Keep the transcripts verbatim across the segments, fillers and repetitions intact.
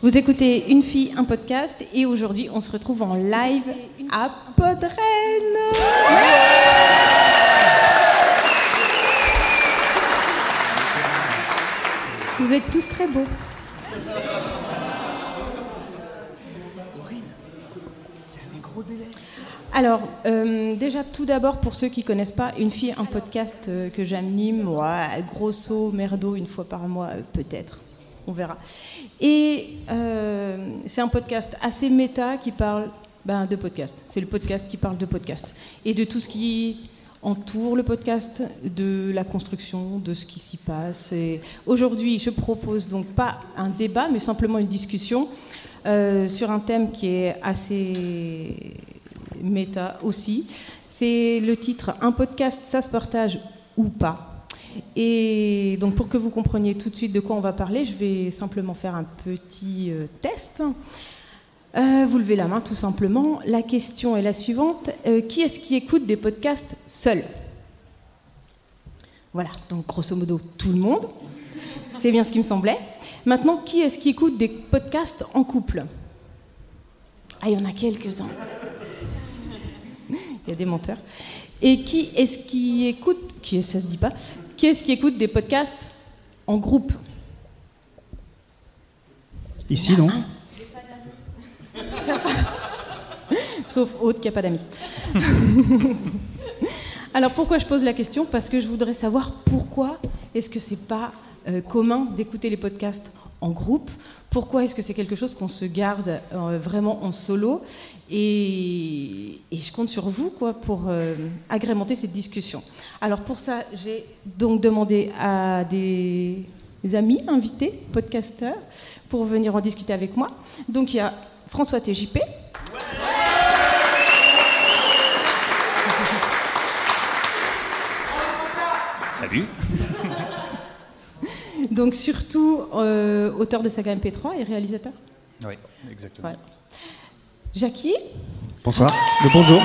Vous écoutez Une fille, un podcast, et aujourd'hui on se retrouve en live à Podren. Vous êtes tous très beaux. Alors, euh, déjà, tout d'abord, pour ceux qui ne connaissent pas, Une fille, un podcast euh, que j'anime, ouais, grosso merdo, une fois par mois, euh, peut-être, on verra. Et euh, c'est un podcast assez méta qui parle ben, de podcast. C'est le podcast qui parle de podcast. Et de tout ce qui entoure le podcast, de la construction, de ce qui s'y passe. Et aujourd'hui, je propose donc pas un débat, mais simplement une discussion euh, sur un thème qui est assez méta aussi. C'est le titre « Un podcast, ça se partage ou pas ?» Et donc pour que vous compreniez tout de suite de quoi on va parler, je vais simplement faire un petit euh, test. Euh, vous levez la main tout simplement. La question est la suivante. Euh, qui est-ce qui écoute des podcasts seul ? Voilà, donc grosso modo tout le monde. C'est bien ce qui me semblait. Maintenant, qui est-ce qui écoute des podcasts en couple ? Ah, il y en a quelques-uns. Il y a des menteurs. Et qui est-ce qui écoute, qui est, ça se dit pas, qui est-ce qui écoute des podcasts en groupe ? Ici, non ? Sauf Aude qui n'a pas d'amis. Alors pourquoi je pose la question ? Parce que je voudrais savoir pourquoi est-ce que c'est pas euh, commun d'écouter les podcasts en groupe ? Pourquoi est-ce que c'est quelque chose qu'on se garde euh, vraiment en solo ? Et, et je compte sur vous quoi, pour euh, agrémenter cette discussion. Alors pour ça, j'ai donc demandé à des, des amis invités, podcasteurs, pour venir en discuter avec moi. Donc il y a François T J P. Ouais. Salut. Donc surtout euh, auteur de saga M P trois et réalisateur. Oui, exactement. Voilà. Jackie. Bonsoir. Le bonjour.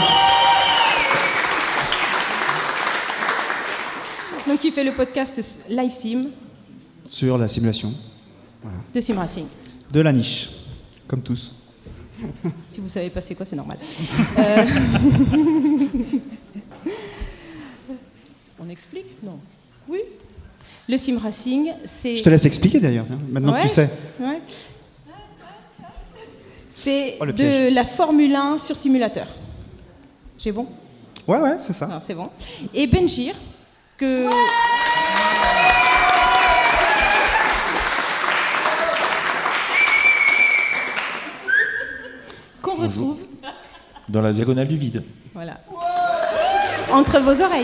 Donc il fait le podcast Live Sim. Sur la simulation. Voilà. De Sim Racing. De la niche, comme tous. Si vous savez pas c'est quoi, c'est normal. euh... On explique ? Non. Oui. Le Sim Racing, c'est... Je te laisse expliquer d'ailleurs, maintenant ouais, que tu sais. Ouais. C'est oh, de la Formule un sur simulateur. J'ai bon ? Ouais, ouais, c'est ça. Non, c'est bon. Et Benjir, que... Ouais qu'on Bonjour. retrouve... Dans la diagonale du vide. Voilà. Entre vos oreilles.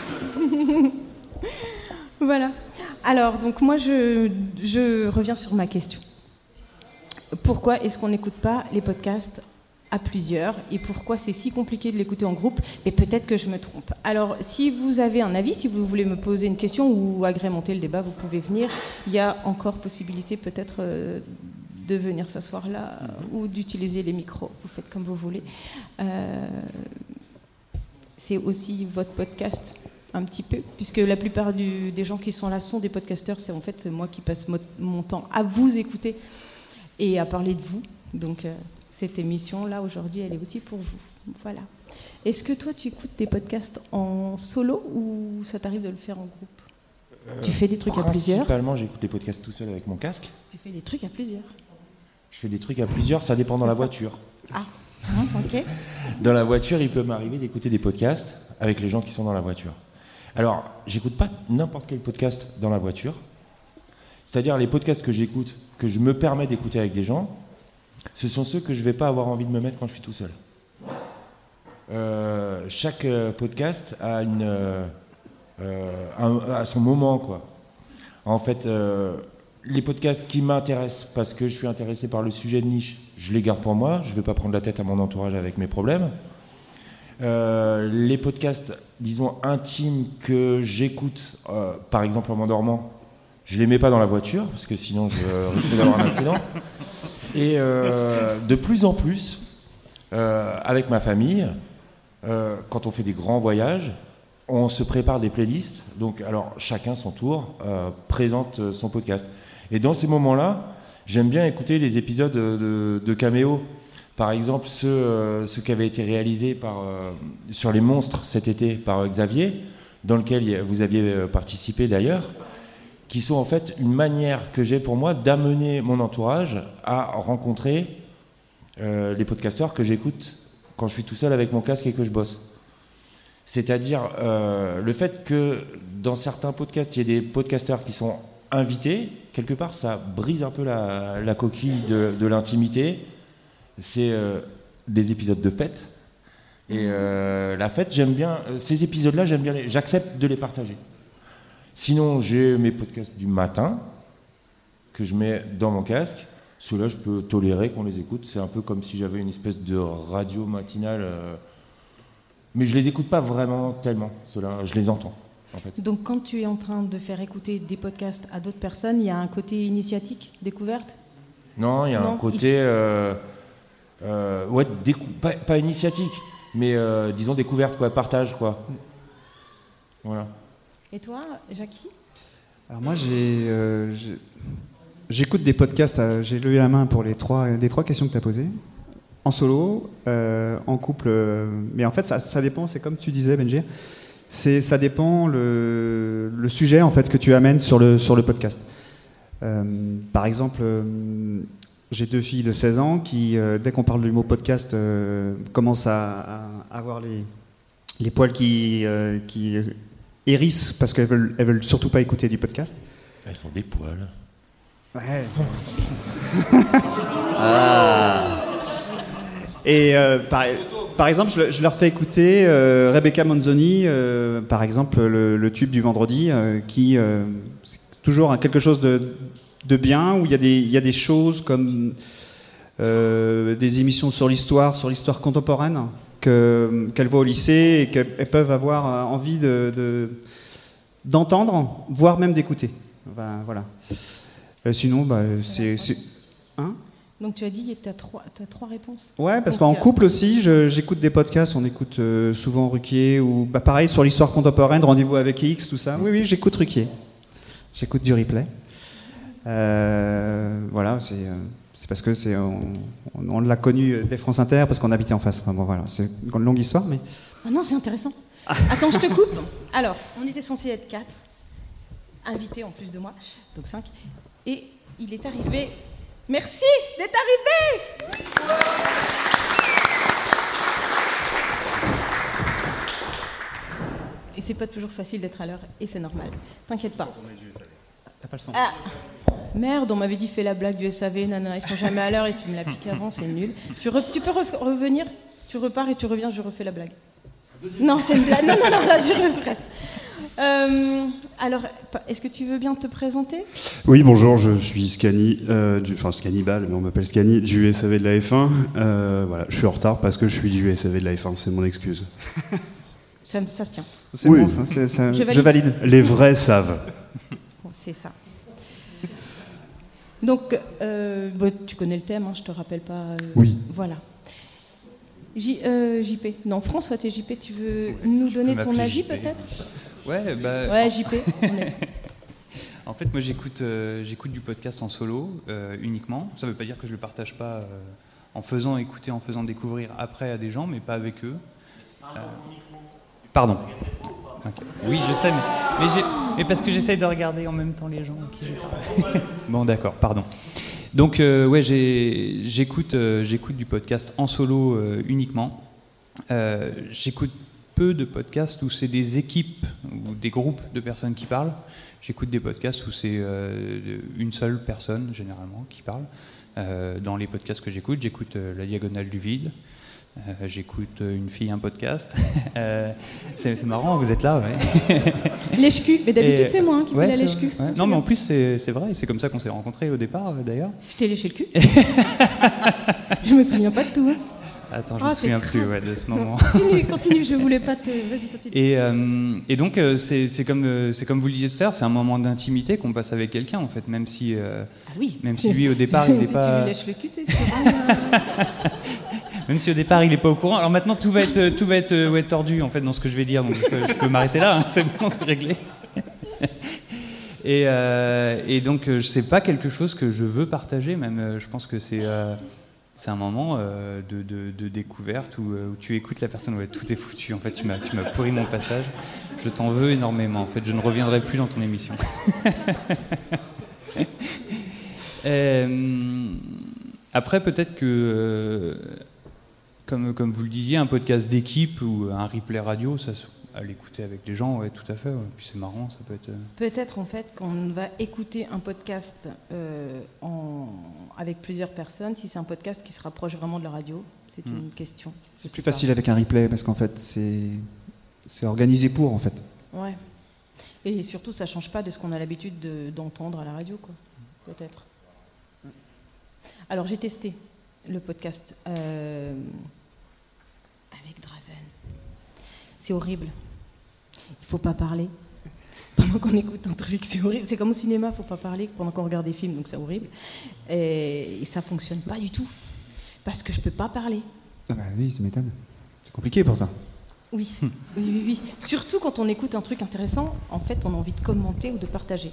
Voilà. Alors, donc moi, je, je reviens sur ma question. Pourquoi est-ce qu'on n'écoute pas les podcasts à plusieurs et pourquoi c'est si compliqué de l'écouter en groupe ? Mais peut-être que je me trompe. Alors, si vous avez un avis, si vous voulez me poser une question ou agrémenter le débat, vous pouvez venir. Il y a encore possibilité peut-être euh, de venir s'asseoir là euh, ou d'utiliser les micros. Vous faites comme vous voulez. Euh, c'est aussi votre podcast. Un petit peu, puisque la plupart du, des gens qui sont là sont des podcasteurs. C'est en fait c'est moi qui passe mo- mon temps à vous écouter et à parler de vous. Donc euh, cette émission-là, aujourd'hui, elle est aussi pour vous. Voilà. Est-ce que toi, tu écoutes des podcasts en solo ou ça t'arrive de le faire en groupe ? euh, Tu fais des trucs à plusieurs ? Principalement, j'écoute les podcasts tout seul avec mon casque. Tu fais des trucs à plusieurs ? Je fais des trucs à plusieurs, ça dépend dans la voiture. Ah, hein, ok. Dans la voiture, il peut m'arriver d'écouter des podcasts avec les gens qui sont dans la voiture. Alors, j'écoute pas n'importe quel podcast dans la voiture. C'est-à-dire les podcasts que j'écoute, que je me permets d'écouter avec des gens, ce sont ceux que je vais pas avoir envie de me mettre quand je suis tout seul. Euh, chaque podcast a, une, euh, un, a son moment, quoi. En fait, euh, les podcasts qui m'intéressent parce que je suis intéressé par le sujet de niche, je les garde pour moi. Je vais pas prendre la tête à mon entourage avec mes problèmes. Euh, les podcasts, disons, intimes que j'écoute, euh, par exemple en m'endormant, je les mets pas dans la voiture, parce que sinon je risque d'avoir un accident. Et euh, de plus en plus, euh, avec ma famille, euh, quand on fait des grands voyages, on se prépare des playlists. Donc, alors, chacun son tour euh, présente son podcast. Et dans ces moments-là, j'aime bien écouter les épisodes de, de Caméo. Par exemple, ceux, euh, ceux qui avaient été réalisés par, euh, sur les monstres cet été par Xavier, dans lequel vous aviez participé d'ailleurs, qui sont en fait une manière que j'ai pour moi d'amener mon entourage à rencontrer euh, les podcasteurs que j'écoute quand je suis tout seul avec mon casque et que je bosse. C'est-à-dire euh, le fait que dans certains podcasts, il y ait des podcasteurs qui sont invités, quelque part ça brise un peu la, la coquille de, de l'intimité. C'est euh, des épisodes de fête. Et euh, la fête, j'aime bien. Ces épisodes-là, j'aime bien. Les, j'accepte de les partager. Sinon, j'ai mes podcasts du matin que je mets dans mon casque. Ceux-là, je peux tolérer qu'on les écoute. C'est un peu comme si j'avais une espèce de radio matinale. Euh, mais je les écoute pas vraiment tellement. Ceux-là, je les entends. En fait. Donc, quand tu es en train de faire écouter des podcasts à d'autres personnes, il y a un côté initiatique, découverte ? Non, il y a non, un côté. Il... Euh, Euh, ouais, décou- pas, pas initiatique, mais euh, disons découverte, quoi, partage, quoi. Voilà. Et toi, Jackie ? Alors moi, j'ai, euh, j'ai- j'écoute des podcasts. euh, j'ai levé la main pour les trois, les trois questions que tu as posées. En solo, euh, en couple, euh, mais en fait, ça, ça dépend. C'est comme tu disais, Benji. C'est, ça dépend le, le sujet en fait que tu amènes sur le sur le podcast. Euh, par exemple. Euh, J'ai deux filles de seize ans qui, euh, dès qu'on parle du mot podcast, euh, commencent à, à avoir les, les poils qui, euh, qui hérissent parce qu'elles veulent, elles veulent surtout pas écouter du podcast. Elles sont des poils. Ouais. ah. Et euh, par, par exemple, je, je leur fais écouter euh, Rebecca Manzoni, euh, par exemple, le, le tube du vendredi, euh, qui euh, c'est toujours quelque chose de de bien, où il y a des, il y a des choses comme euh, des émissions sur l'histoire, sur l'histoire contemporaine, que, qu'elles voient au lycée et qu'elles peuvent avoir envie de, de, d'entendre, voire même d'écouter. Enfin, voilà. Euh, sinon, bah, c'est... c'est... Hein ? Donc tu as dit que tu as trois, t'as trois réponses ? Ouais, parce Donc, qu'en couple aussi, je, j'écoute des podcasts, on écoute euh, souvent Ruquier, ou bah, pareil, sur l'histoire contemporaine, Rendez-vous avec X, tout ça. Oui, oui, j'écoute Ruquier. J'écoute du replay. Euh, voilà, c'est, euh, c'est parce que c'est, on, on l'a connu dès France Inter parce qu'on habitait en face. Enfin, bon, voilà, c'est une longue histoire, mais. Ah non, c'est intéressant. Attends, je te coupe. Alors, on était censé être quatre, invités en plus de moi, donc cinq, et il est arrivé. Merci d'être arrivé. Et c'est pas toujours facile d'être à l'heure, et c'est normal. T'inquiète pas. T'as pas le son. Ah. Merde, on m'avait dit fais la blague du S A V, non, non, ils sont jamais à l'heure et tu me l'as piqué avant, c'est nul. Tu, re, tu peux re- revenir, tu repars et tu reviens, je refais la blague. Non, c'est une blague, non, non, non, là, tu restes. Tu restes. Euh, alors, est-ce que tu veux bien te présenter ? Oui, bonjour, je suis Scani, euh, du, enfin Scannibal, mais on m'appelle Scani, du S A V de la F un. Euh, voilà, je suis en retard parce que je suis du S A V de la F un, c'est mon excuse. Ça, ça se tient. C'est oui. bon, ça, c'est, ça, je, valide. je valide. Les vrais savent. Bon, c'est ça. Donc, euh, bon, tu connais le thème, hein, je te rappelle pas. Euh, oui. Voilà. J, euh, J P. Non, François, t'es J P, tu veux nous je donner peux ton avis J P. peut-être ? Ouais, bah. Ouais, J P. On est... En fait, moi, j'écoute, euh, j'écoute du podcast en solo euh, uniquement. Ça ne veut pas dire que je le partage pas euh, en faisant écouter, en faisant découvrir après à des gens, mais pas avec eux. Euh, Pardon. Okay. Oui, je sais, mais, mais, j'ai, mais parce que j'essaye de regarder en même temps les gens à qui je parle. Bon, d'accord, pardon. Donc, euh, ouais, j'ai, j'écoute, euh, j'écoute du podcast en solo euh, uniquement. Euh, j'écoute peu de podcasts où c'est des équipes ou des groupes de personnes qui parlent. J'écoute des podcasts où c'est euh, une seule personne, généralement, qui parle. Euh, dans les podcasts que j'écoute, j'écoute euh, La Diagonale du Vide. Euh, j'écoute une fille, un podcast. euh, c'est, c'est marrant, vous êtes là, ouais. Lèche-cul, mais d'habitude Et, c'est moi hein, qui ouais, fais la c'est lèche-cul. ouais. Non, mais en plus c'est, c'est vrai, c'est comme ça qu'on s'est rencontrés au départ, euh, d'ailleurs. Je t'ai léché le cul. Je me souviens pas de tout. Hein. Attends, je oh, me souviens plus ouais, de ce moment. Continue, continue, je voulais pas te... Vas-y, continue. Et, euh, et donc, euh, c'est, c'est, comme, euh, c'est comme vous le disiez tout à l'heure, c'est un moment d'intimité qu'on passe avec quelqu'un, en fait, même si, euh, ah oui. même si lui, au départ, il n'est si pas... Si tu lui lèches le cul, c'est sûr. Hein, Même si au départ il n'est pas au courant. Alors maintenant tout va être tout va être euh, ouais, tordu en fait dans ce que je vais dire, donc je peux, je peux m'arrêter là. Hein. C'est bon, c'est réglé. Et, euh, et donc, euh, c'est pas quelque chose que je veux partager, même. euh, Je pense que c'est euh, c'est un moment euh, de, de- de découverte où, euh, où tu écoutes la personne, ouais, tout est foutu. En fait, tu m'as tu m'as pourri mon passage. Je t'en veux énormément. En fait, je ne reviendrai plus dans ton émission. Euh, après, peut-être que, euh, comme, comme vous le disiez, un podcast d'équipe ou un replay radio, ça, se- à l'écouter avec les gens, ouais, tout à fait. Ouais. Puis c'est marrant, ça peut être. euh, Peut-être en fait qu'on va écouter un podcast euh, en- avec plusieurs personnes, si c'est un podcast qui se rapproche vraiment de la radio, c'est Hmm. une question. C'est plus facile avec un replay parce qu'en fait, c'est c'est organisé pour en fait. Ouais. Et surtout, ça change pas de ce qu'on a l'habitude de- d'entendre à la radio, quoi. Peut-être. Alors j'ai testé le podcast euh, avec Draven. C'est horrible. Il faut pas parler pendant qu'on écoute un truc, c'est horrible. C'est comme au cinéma, il faut pas parler pendant qu'on regarde des films, donc c'est horrible. Et, et ça fonctionne pas du tout parce que je peux pas parler. Ah bah oui, ça m'étonne. C'est compliqué pourtant. Oui, oui, oui, oui. Surtout quand on écoute un truc intéressant, en fait, on a envie de commenter ou de partager.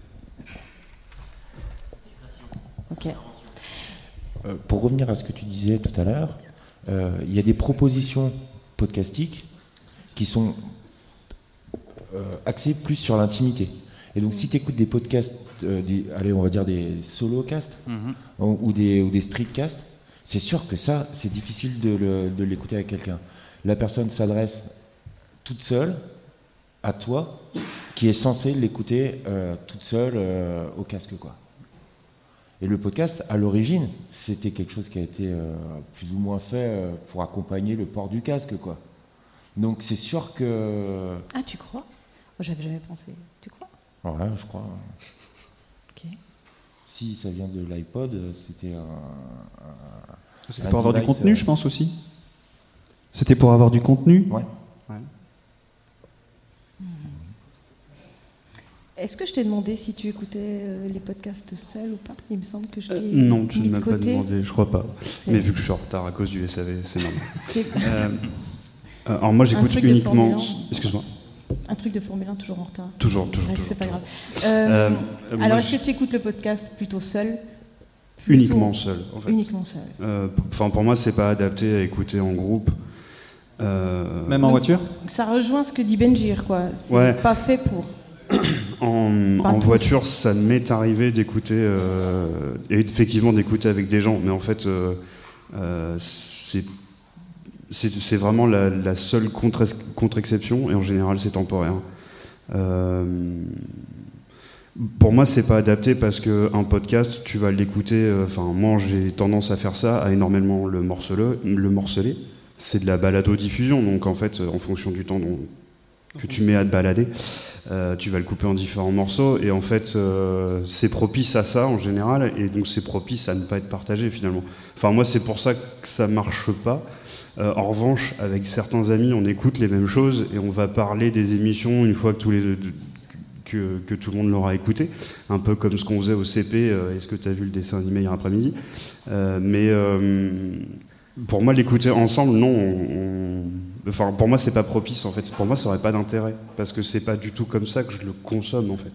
Ok. Euh, pour revenir à ce que tu disais tout à l'heure, euh, il y a des propositions podcastiques qui sont euh, axées plus sur l'intimité. Et donc, si tu écoutes des podcasts, euh, des, allez, on va dire des solo-casts Mhm. ou, ou des, ou des streetcasts, c'est sûr que ça, c'est difficile de, le- de l'écouter avec quelqu'un. La personne s'adresse toute seule à toi, qui est censée l'écouter euh, toute seule euh, au casque, quoi. Et le podcast, à l'origine, c'était quelque chose qui a été euh, plus ou moins fait euh, pour accompagner le port du casque, quoi. Donc c'est sûr que... Ah, tu crois? Oh, j'avais jamais pensé. Tu crois? Ouais, je crois. Ok. Si ça vient de l'iPod, c'était un. un C'était un pour avoir du device, contenu, euh, je pense aussi. C'était pour avoir du contenu. Ouais. Est-ce que je t'ai demandé si tu écoutais euh, les podcasts seul ou pas? Il me semble que je t'ai Euh, non, tu mis ne de m'as pas côté. demandé, je crois pas. C'est- Mais vu que je suis en retard à cause du S A V, c'est normal. c'est Euh, euh, alors moi j'écoute truc de uniquement... Formule un. Excuse-moi. un truc de Formule un toujours en retard. Toujours, toujours, Bref, toujours. c'est pas toujours. grave. Euh, Euh, euh, moi, alors, est-ce je- que tu écoutes le podcast plutôt seul? Plutôt- Uniquement seul, en fait. Uniquement seul. Euh, p- Enfin, pour moi, c'est pas adapté à écouter en groupe. Euh, Même en Oui. voiture. Ça rejoint ce que dit Benjir, quoi. C'est Ouais. pas fait pour. En, Pas en tous. voiture, ça m'est arrivé d'écouter, euh, et effectivement d'écouter avec des gens, mais en fait, euh, euh, c'est c'est- c'est vraiment la, la seule contre- contre-exception, et en général, c'est temporaire. Euh, pour moi, c'est pas adapté parce qu'un podcast, tu vas l'écouter. Enfin, moi, j'ai tendance à faire ça, à énormément le morceler. Le morceler. C'est de la balado-diffusion, donc en fait, en fonction du temps dont, que tu mets à te balader, euh, tu vas le couper en différents morceaux, et en fait, euh, c'est propice à ça en général, et donc c'est propice à ne pas être partagé finalement. Enfin, moi, c'est pour ça que ça marche pas. Euh, en revanche, avec certains amis, on écoute les mêmes choses et on va parler des émissions une fois que tous les deux, que, que tout le monde l'aura écouté, un peu comme ce qu'on faisait au C P. euh, Est-ce que tu as vu le dessin animé hier après-midi? Euh, Mais euh, pour moi, l'écouter ensemble, non. on- on- Enfin, pour moi, c'est pas propice en fait. Pour moi, ça aurait pas d'intérêt parce que c'est pas du tout comme ça que je le consomme en fait.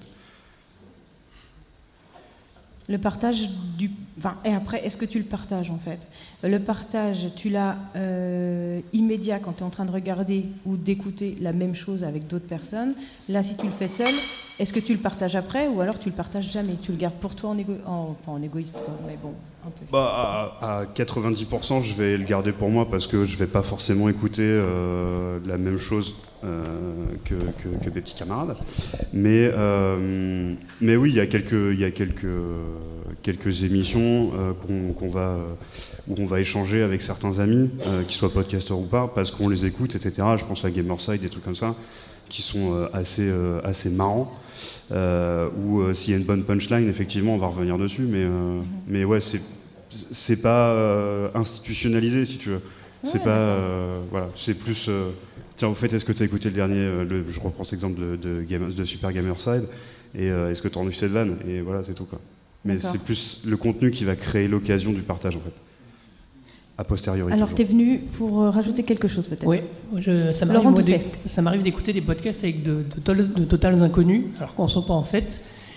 Le partage du. Enfin, et après, est-ce que tu le partages en fait? Le partage, tu l'as euh, immédiat quand tu es en train de regarder ou d'écouter la même chose avec d'autres personnes. Là, si tu le fais seul, est-ce que tu le partages après ou alors tu le partages jamais? Tu le gardes pour toi en, égo... en... pas en égoïste, quoi, mais bon, un peu. Bah, à, à quatre-vingt-dix pour cent, je vais le garder pour moi parce que je vais pas forcément écouter euh, la même chose euh, que, que, que mes petits camarades. Mais, euh, mais oui, il y a quelques, il y a quelques, quelques émissions euh, qu'on, qu'on va, euh, où on va échanger avec certains amis, euh, qu'ils soient podcasteurs ou pas, parce qu'on les écoute, et cetera. Je pense à Gamerside, des trucs comme ça, qui sont euh, assez, euh, assez marrants. Euh, ou euh, s'il y a une bonne punchline, effectivement, on va revenir dessus. Mais, euh, mais ouais, c'est c'est pas euh, institutionnalisé, si tu veux. C'est Ouais, pas euh, voilà, c'est plus. Euh, tiens, au fait, est-ce que tu as écouté le dernier euh, le, Je reprends cet exemple de, de, Game- de Super Gamerside. Et euh, est-ce que tu as entendu cette vanne? Et voilà, c'est tout quoi. Mais D'accord. c'est plus le contenu qui va créer l'occasion du partage en fait. A posteriori. Alors, toujours. tu es venu pour euh, rajouter quelque chose peut-être? Oui, moi, je- ça m'arrive Laurent moi, Doucet. d'éc- ça m'arrive d'écouter des podcasts avec de, de, tol- de totales inconnus, alors qu'on ne sont pas en fait.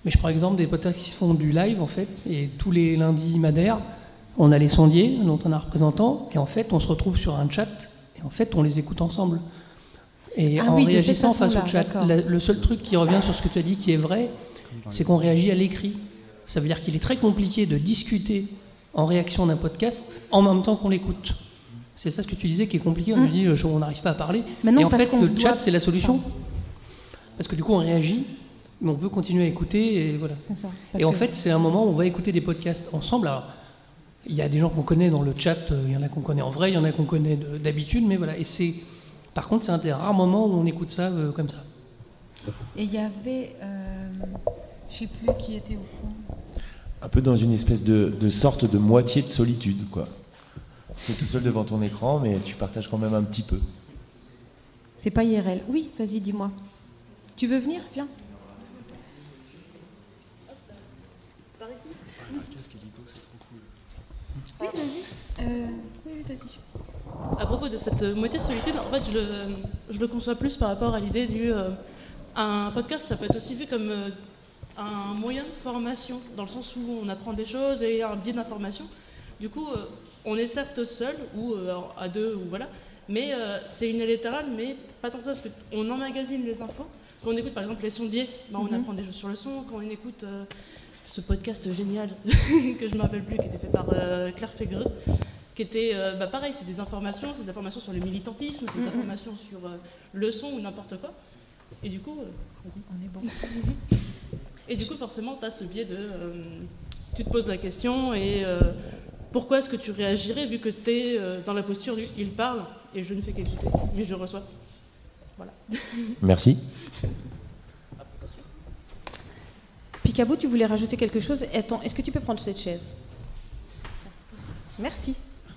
Mais je prends exemple des podcasts qui font du live, en fait, et tous les lundis Madère, on a les sondiers, dont on a un représentant, et en fait, on se retrouve sur un chat, et en fait, on les écoute ensemble. Et Ah en oui, de cette réagissant face façon-là, au chat, d'accord. la- le seul truc qui revient sur ce que tu as dit qui est vrai, c'est qu'on réagit à l'écrit. Ça veut dire qu'il est très compliqué de discuter en réaction d'un podcast en même temps qu'on l'écoute. C'est ça ce que tu disais qui est compliqué, on Mm. nous dit je- on n'arrive pas à parler. Mais non, et en parce fait, qu'on le doit- chat, c'est la solution. Parce que du coup, on réagit, mais on peut continuer à écouter, et voilà. C'est ça. Parce Et en que- fait, c'est un moment où on va écouter des podcasts ensemble. Alors, il y a des gens qu'on connaît dans le chat, euh, il y en a qu'on connaît en vrai, il y en a qu'on connaît de- d'habitude, mais voilà. Et c'est, par contre, c'est un des rares moments où on écoute ça euh, comme ça. Et il y avait, euh, je sais plus qui était au fond. Un peu dans une espèce de, de sorte de moitié de solitude, quoi. Tu es tout seul devant ton écran, mais tu partages quand même un petit peu. C'est pas I R L. Oui, vas-y, dis-moi. Tu veux venir? Viens. Oui, vas-y. Euh, oui, oui, vas-y. À propos de cette euh, moitié de solitude, en fait, je le, je le conçois plus par rapport à l'idée du... euh, un podcast, ça peut être aussi vu comme euh, un moyen de formation, dans le sens où on apprend des choses et un biais d'information. Du coup, euh, on est certes seul, ou euh, à deux, ou voilà, mais euh, c'est unilatéral, mais pas tant que ça, parce qu'on emmagasine les infos. Quand on écoute par exemple les sondiers, bah, on Mhm. apprend des choses sur le son. Quand on écoute euh, ce podcast génial, que je ne me rappelle plus, qui était fait par euh, Claire Fégreux, qui était, euh, bah, pareil, c'est des informations, c'est des informations sur le militantisme, c'est des Mhm. informations sur euh, le son ou n'importe quoi. Et du coup, euh, vas-y. On est bon. Et du coup, forcément, tu as ce biais de... euh, tu te poses la question et euh, pourquoi est-ce que tu réagirais vu que tu es euh, dans la posture du « il parle et je ne fais qu'écouter, mais je reçois ». Voilà. Merci. Picaboo, tu voulais rajouter quelque chose? Attends, est-ce que tu peux prendre cette chaise? Merci.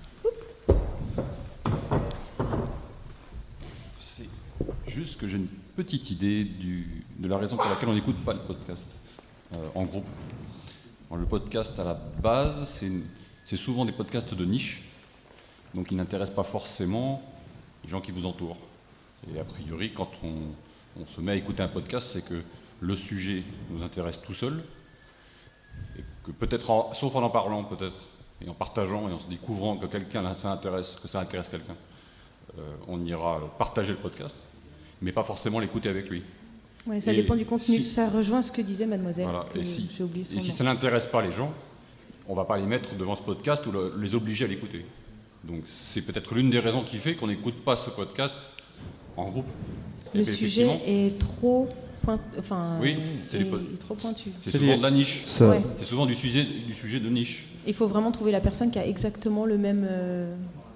C'est juste que j'ai une petite idée du- de la raison pour laquelle on n'écoute pas le podcast euh, en groupe. Bon, le podcast, à la base, c'est une- c'est souvent des podcasts de niche, donc ils n'intéressent pas forcément les gens qui vous entourent. Et a priori, quand on, on se met à écouter un podcast, c'est que le sujet nous intéresse tout seul, et que peut-être, en- sauf en en parlant peut-être, et en partageant et en se découvrant que quelqu'un là, ça intéresse, que ça intéresse quelqu'un, euh, on ira partager le podcast, mais pas forcément l'écouter avec lui. Ouais, ça Et dépend du contenu. si- Ça rejoint ce que disait mademoiselle. Voilà. que Et si, j'ai oublié son et si nom. ça n'intéresse pas les gens, on ne va pas les mettre devant ce podcast ou le- les obliger à l'écouter. Donc c'est peut-être l'une des raisons qui fait qu'on n'écoute pas ce podcast en groupe. Le Et sujet effectivement, est trop, point... enfin, Oui, c'est est- les po- est trop pointu. c'est C'est souvent lié. de la niche. Ça- Ouais. C'est souvent du sujet, du sujet de niche. Il faut vraiment trouver la personne qui a exactement le même. euh,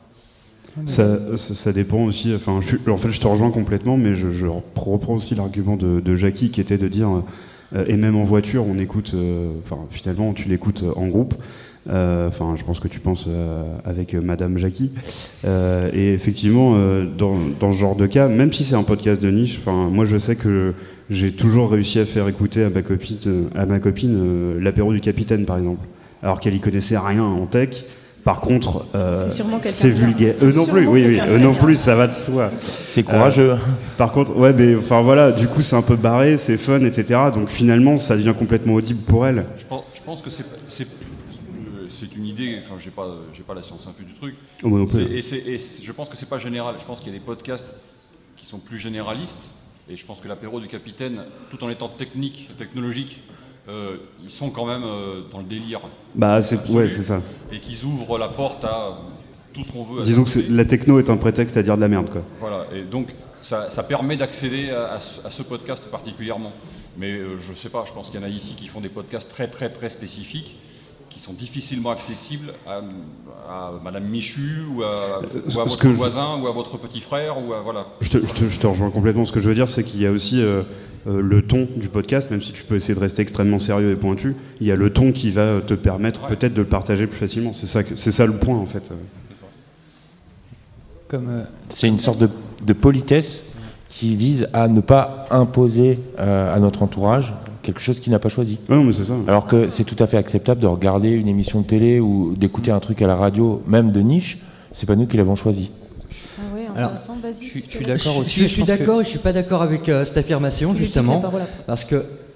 Ça, ça, ça dépend aussi. Enfin, je, suis- en fait, je te rejoins complètement, mais je, je reprends aussi l'argument de, de Jackie qui était de dire, euh, et même en voiture, on écoute. euh, Enfin, finalement, tu l'écoutes en groupe. Euh, Enfin, je pense que tu penses euh, avec euh, Madame Jackie. Euh, et effectivement, euh, dans, dans ce genre de cas, même si c'est un podcast de niche, enfin, moi, je sais que j'ai toujours réussi à faire écouter à ma copine, euh, à ma copine euh, l'apéro du capitaine, par exemple, alors qu'elle y connaissait rien en tech. Par contre, euh, C'est sûrement quelqu'un c'est de bien. vulgaire. C'est Eux non plus, sûrement oui, oui, quelqu'un de eux très non bien. plus, ça va de soi. C'est courageux. Euh, par contre, ouais, mais enfin voilà, du coup, c'est un peu barré, c'est fun, et cetera. Donc finalement, ça devient complètement audible pour elle. Je pense, je pense que c'est c'est euh, c'est une idée. Enfin, j'ai pas j'ai pas la science infuse du truc. Au monopole. C'est- Et, c'est- et c'est- je pense que c'est pas général. Je pense qu'il y a des podcasts qui sont plus généralistes. Et je pense que l'apéro du capitaine, tout en étant technique, technologique, euh, ils sont quand même euh, dans le délire. Bah, c'est Absolu. ouais, c'est ça. Et qu'ils ouvrent la porte à euh, tout ce qu'on veut. à Disons que s'écouter. c'est- la techno est un prétexte à dire de la merde, quoi. Voilà. Et donc, ça, ça permet d'accéder à, à ce, à ce podcast particulièrement. Mais euh, je sais pas, je pense qu'il y en a ici qui font des podcasts très très très spécifiques, qui sont difficilement accessibles à, à Madame Michu ou à, ou à ce votre que je- voisin ou à votre petit frère ou à, voilà. Je te, je te- je te rejoins complètement. Ce que je veux dire, c'est qu'il y a aussi euh, euh, le ton du podcast, même si tu peux essayer de rester extrêmement sérieux et pointu, il y a le ton qui va te permettre Ouais. peut-être de le partager plus facilement. C'est ça, que- c'est ça le point, en fait. Comme, euh, C'est une sorte de, de politesse qui vise à ne pas imposer euh, à notre entourage quelque chose qu'il n'a pas choisi. Ouais, non, mais c'est ça. Alors que c'est tout à fait acceptable de regarder une émission de télé ou d'écouter un truc à la radio, même de niche, c'est pas nous qui l'avons choisi. Ah ouais, Alors, intéressant, vas-y. Je suis, je te suis laisse. d'accord Je- aussi. je Je suis pense que- d'accord et je suis pas d'accord avec euh, cette affirmation, Je lui pique justement, la parole après. parce que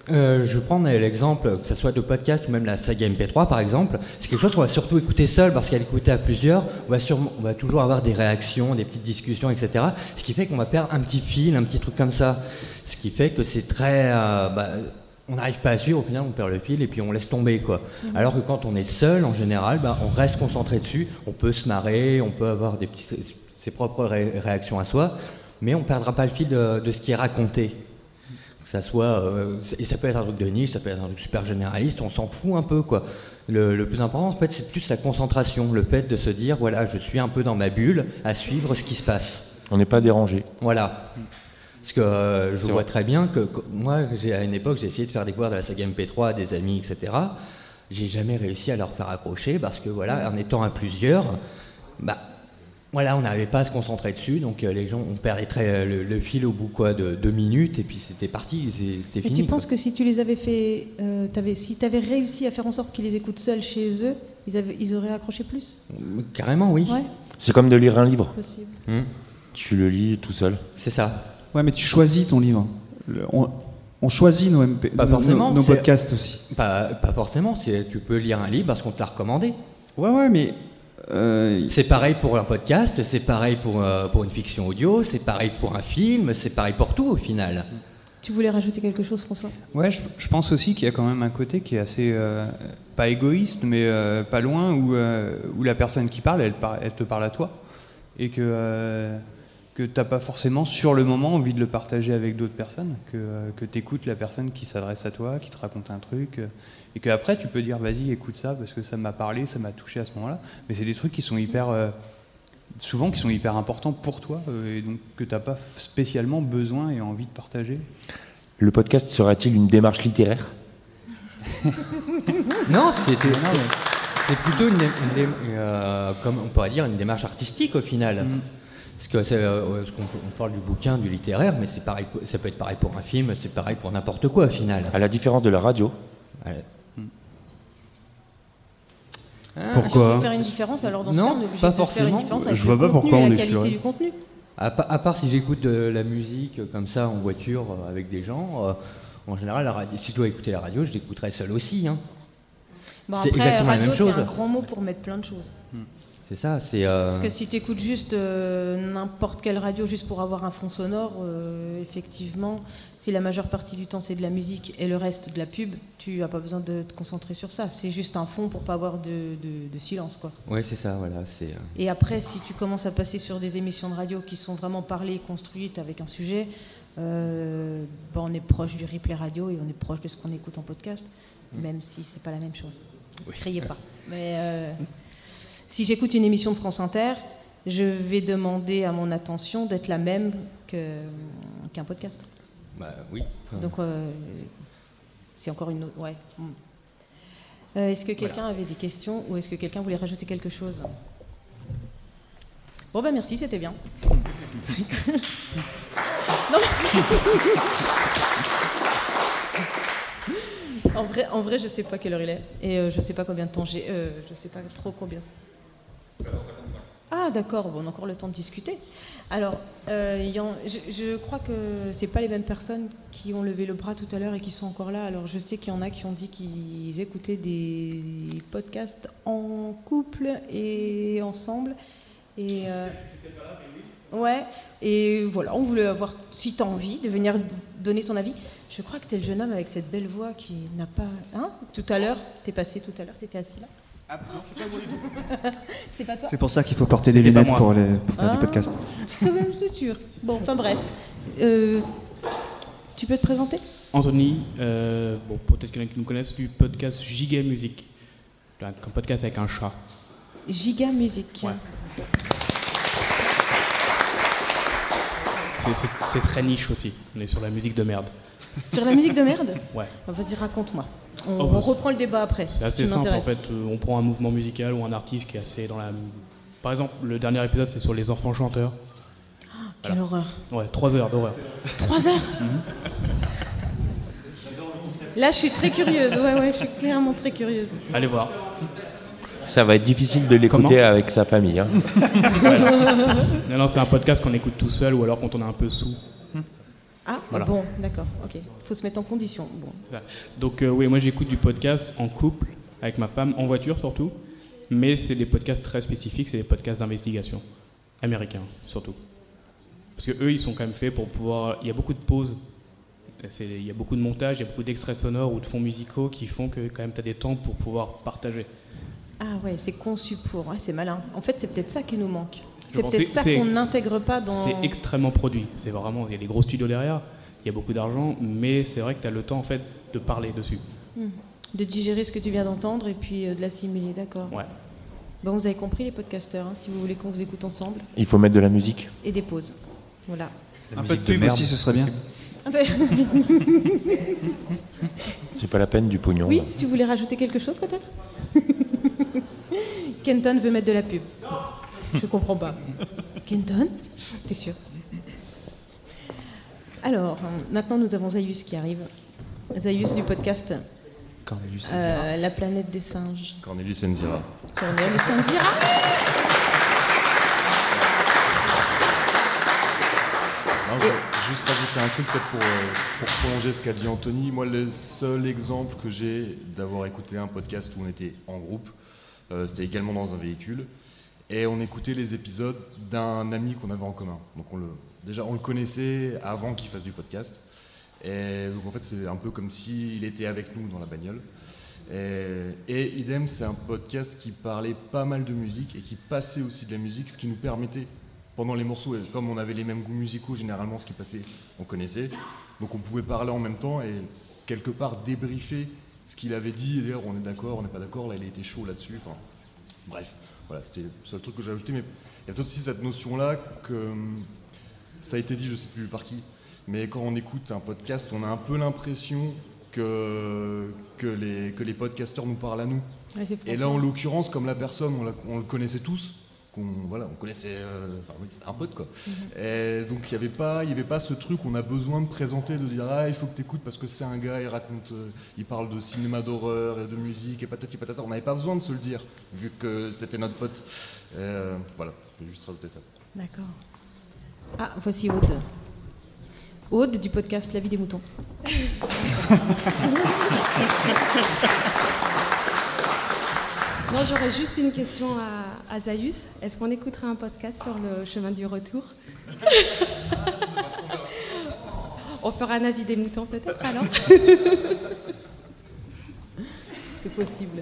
Euh, je prends l'exemple, que ce soit de podcast ou même la saga M P trois par exemple, c'est quelque chose qu'on va surtout écouter seul parce qu'à l'écouter à plusieurs, on va, sûrement, on va toujours avoir des réactions, des petites discussions, et cetera. Ce qui fait qu'on va perdre un petit fil, un petit truc comme ça. Ce qui fait que c'est très... Euh, bah, on n'arrive pas à suivre, au final on perd le fil et puis on laisse tomber, quoi. Mmh. Alors que quand on est seul, en général, bah, on reste concentré dessus, on peut se marrer, on peut avoir des petits, ses propres ré- réactions à soi, mais on ne perdra pas le fil de, de ce qui est raconté. Que ça soit, euh, et ça peut être un truc de niche, ça peut être un truc super généraliste, on s'en fout un peu, quoi. Le, le plus important, en fait, c'est plus la concentration, le fait de se dire, voilà, je suis un peu dans ma bulle, à suivre ce qui se passe. On n'est pas dérangé. Voilà. Parce que euh, je c'est vois vrai. Très bien que, que moi, j'ai, à une époque, j'ai essayé de faire découvrir de la saga M P trois à des amis, et cetera. J'ai jamais réussi à leur faire accrocher parce que, voilà, en étant à plusieurs, bah, voilà, on n'arrivait pas à se concentrer dessus, donc euh, les gens, on perdait très, le, le fil au bout quoi, de deux minutes, et puis c'était parti, c'est, c'était et fini. Et tu penses quoi. que si tu les avais fait, euh, t'avais, si tu avais réussi à faire en sorte qu'ils les écoutent seuls chez eux, ils, avaient, ils auraient accroché plus ? Carrément, oui. Ouais. C'est comme de lire un livre. Possible. Mmh. Tu le lis tout seul. C'est ça. Ouais, mais tu choisis ton livre. Le, on, on choisit nos, M P, pas nos, forcément, nos podcasts aussi. Pas, pas forcément, c'est, tu peux lire un livre parce qu'on te l'a recommandé. Ouais, ouais, mais... Euh... C'est pareil pour un podcast, c'est pareil pour, euh, pour une fiction audio, c'est pareil pour un film, c'est pareil pour tout au final. Tu voulais rajouter quelque chose, François ? Ouais, je, je pense aussi qu'il y a quand même un côté qui est assez, euh, pas égoïste, mais euh, pas loin, où, euh, où la personne qui parle, elle, par, elle te parle à toi. Et que, euh, que tu n'as pas forcément, sur le moment, envie de le partager avec d'autres personnes. Que, euh, que tu écoutes la personne qui s'adresse à toi, qui te raconte un truc... Euh, et qu'après tu peux dire vas-y écoute ça parce que ça m'a parlé, ça m'a touché à ce moment-là, mais c'est des trucs qui sont hyper euh, souvent qui sont hyper importants pour toi euh, et donc que t'as pas spécialement besoin et envie de partager. Le podcast sera-t-il une démarche littéraire ? Non, c'était, c'est, c'est plutôt une, une, une euh, comme on pourrait dire une démarche artistique au final. Mmh. Parce que c'est, euh, qu'on, on parle du bouquin, du littéraire, mais c'est pareil, ça peut être pareil pour un film, c'est pareil pour n'importe quoi au final. À la différence de la radio. Ouais. Ah, pourquoi ? Si on veut faire une différence, alors dans ce non, cas, on est obligé pas de forcément. faire une différence avec Je le vois pas contenu pourquoi et on la est qualité fluoré. du contenu. À, à part si j'écoute de la musique comme ça en voiture euh, avec des gens, euh, en général, la radio, si je dois écouter la radio, je l'écouterai seul aussi. Hein. Bon, c'est après, exactement radio, la même chose. c'est un grand mot pour mettre plein de choses. C'est ça, c'est... Euh... Parce que si tu écoutes juste euh, n'importe quelle radio juste pour avoir un fond sonore, euh, effectivement, si la majeure partie du temps c'est de la musique et le reste de la pub, tu n'as pas besoin de te concentrer sur ça. C'est juste un fond pour pas avoir de, de, de silence, quoi. Oui, c'est ça, voilà. C'est, euh... Et après, si tu commences à passer sur des émissions de radio qui sont vraiment parlées et construites avec un sujet, euh, ben on est proche du replay radio et on est proche de ce qu'on écoute en podcast, mmh. même si c'est pas la même chose. Oui. Criez pas. Mais... Euh, Si j'écoute une émission de France Inter, je vais demander à mon attention d'être la même que, qu'un podcast. Bah oui. Donc, euh, c'est encore une autre... Ouais. Euh, est-ce que quelqu'un voilà. avait des questions ou est-ce que quelqu'un voulait rajouter quelque chose ? Bon, ben merci, c'était bien. Non. En vrai, en vrai, je sais pas quelle heure il est et euh, je sais pas combien de temps j'ai. Euh, je sais pas trop combien. Ah d'accord, bon, on a encore le temps de discuter. Alors, euh, y en, je, je crois que c'est pas les mêmes personnes qui ont levé le bras tout à l'heure et qui sont encore là. Alors, je sais qu'il y en a qui ont dit qu'ils écoutaient des podcasts en couple et ensemble. Et euh, ouais. Et voilà, on voulait avoir, si t'as envie, de venir donner ton avis. Je crois que t'es le jeune homme avec cette belle voix qui n'a pas... Hein ? Tout à l'heure, t'es passé tout à l'heure, t'étais assis là. Ah non, c'est pas moi du tout. C'était pas toi ? C'est pour ça qu'il faut porter des lunettes pour, les, pour faire ah, du podcast. Quand même, c'est sûr. Bon, enfin bref. Euh, tu peux te présenter ? Anthony, euh, bon, peut-être qu'il y en a qui nous connaissent, du podcast Giga Musique. Un podcast avec un chat. Giga Musique. Ouais. C'est, c'est, c'est très niche aussi. On est sur la musique de merde. Sur la musique de merde ? Ouais. Vas-y, raconte-moi. On, oh, on reprend le débat après. C'est si assez simple en fait. On prend un mouvement musical ou un artiste qui est assez dans la. Par exemple, le dernier épisode c'est sur les enfants chanteurs. Oh, quelle voilà. horreur. Ouais, trois heures d'horreur. Trois heures mm-hmm. Là, je suis très curieuse. Ouais, ouais, je suis clairement très curieuse. Allez voir. Ça va être difficile de l'écouter Comment avec sa famille. Hein. Voilà. Non, non, c'est un podcast qu'on écoute tout seul ou alors quand on est un peu sous. Ah, Voilà. bon, d'accord, ok. Il faut se mettre en condition. Bon. Donc euh, oui, moi j'écoute du podcast en couple, avec ma femme, en voiture surtout, mais c'est des podcasts très spécifiques, c'est des podcasts d'investigation, américains surtout. Parce que eux, ils sont quand même faits pour pouvoir... Il y a beaucoup de pauses, c'est... il y a beaucoup de montage, il y a beaucoup d'extraits sonores ou de fonds musicaux qui font que quand même tu as des temps pour pouvoir partager. Ah ouais, c'est conçu pour, ouais, c'est malin. En fait, c'est peut-être ça qui nous manque. Je C'est pense peut-être que ça c'est- qu'on n'intègre pas dans... C'est extrêmement produit, c'est vraiment... Il y a des gros studios derrière, il y a beaucoup d'argent, mais c'est vrai que tu as le temps en fait de parler dessus. Hmm. De digérer ce que tu viens d'entendre et puis euh, de l'assimiler, d'accord. Ouais. Bon, vous avez compris les podcasteurs, hein, si vous voulez qu'on vous écoute ensemble. Il faut mettre de la musique. Et des pauses. Voilà. Un peu de pub aussi, ce serait bien. Ah ben- C'est pas la peine du pognon. Oui, là. tu voulais rajouter quelque chose peut-être? Kenton veut mettre de la pub. Je comprends pas. Kenton? T'es sûr? Alors, maintenant nous avons Zaius qui arrive. Zaius du podcast Cornelius euh, La planète des singes. Cornelius Enzira. Cornelius Enzira. Non, je vais juste rajouter un truc peut-être pour, euh, pour prolonger ce qu'a dit Anthony. Moi, le seul exemple que j'ai d'avoir écouté un podcast où on était en groupe, euh, c'était également dans un véhicule. Et on écoutait les épisodes d'un ami qu'on avait en commun. Donc on le, déjà, on le connaissait avant qu'il fasse du podcast. Et donc en fait, c'est un peu comme s'il était avec nous dans la bagnole. Et, et idem, c'est un podcast qui parlait pas mal de musique et qui passait aussi de la musique, ce qui nous permettait, pendant les morceaux, et comme on avait les mêmes goûts musicaux, généralement ce qui passait, on connaissait. Donc on pouvait parler en même temps et quelque part débriefer ce qu'il avait dit. Et d'ailleurs, on est d'accord, on n'est pas d'accord, là il a été chaud là-dessus. Enfin, bref, voilà, c'était le seul truc que j'ai ajouté. Mais il y a peut-être aussi cette notion-là que ça a été dit, je sais plus par qui, mais quand on écoute un podcast, on a un peu l'impression que, que, les, que les podcasteurs nous parlent à nous. Ouais, c'est Et là, en l'occurrence, comme la personne, on, la- on le connaissait tous, qu'on, voilà, on connaissait, euh, enfin oui, c'était un pote quoi. Mhm. Et donc il n'y avait pas, il y avait pas ce truc qu'on a besoin de présenter, de dire ah il faut que tu écoutes parce que c'est un gars, il raconte, euh, il parle de cinéma d'horreur et de musique et patati patata. On n'avait pas besoin de se le dire vu que c'était notre pote. Et, euh, voilà, je vais juste rajouter ça. D'accord. Ah, voici Aude. Aude du podcast La vie des moutons. Non, j'aurais juste une question à, à Zaius. Est-ce qu'on écouterait un podcast sur le chemin du retour? On fera un avis des moutons peut-être alors? C'est possible.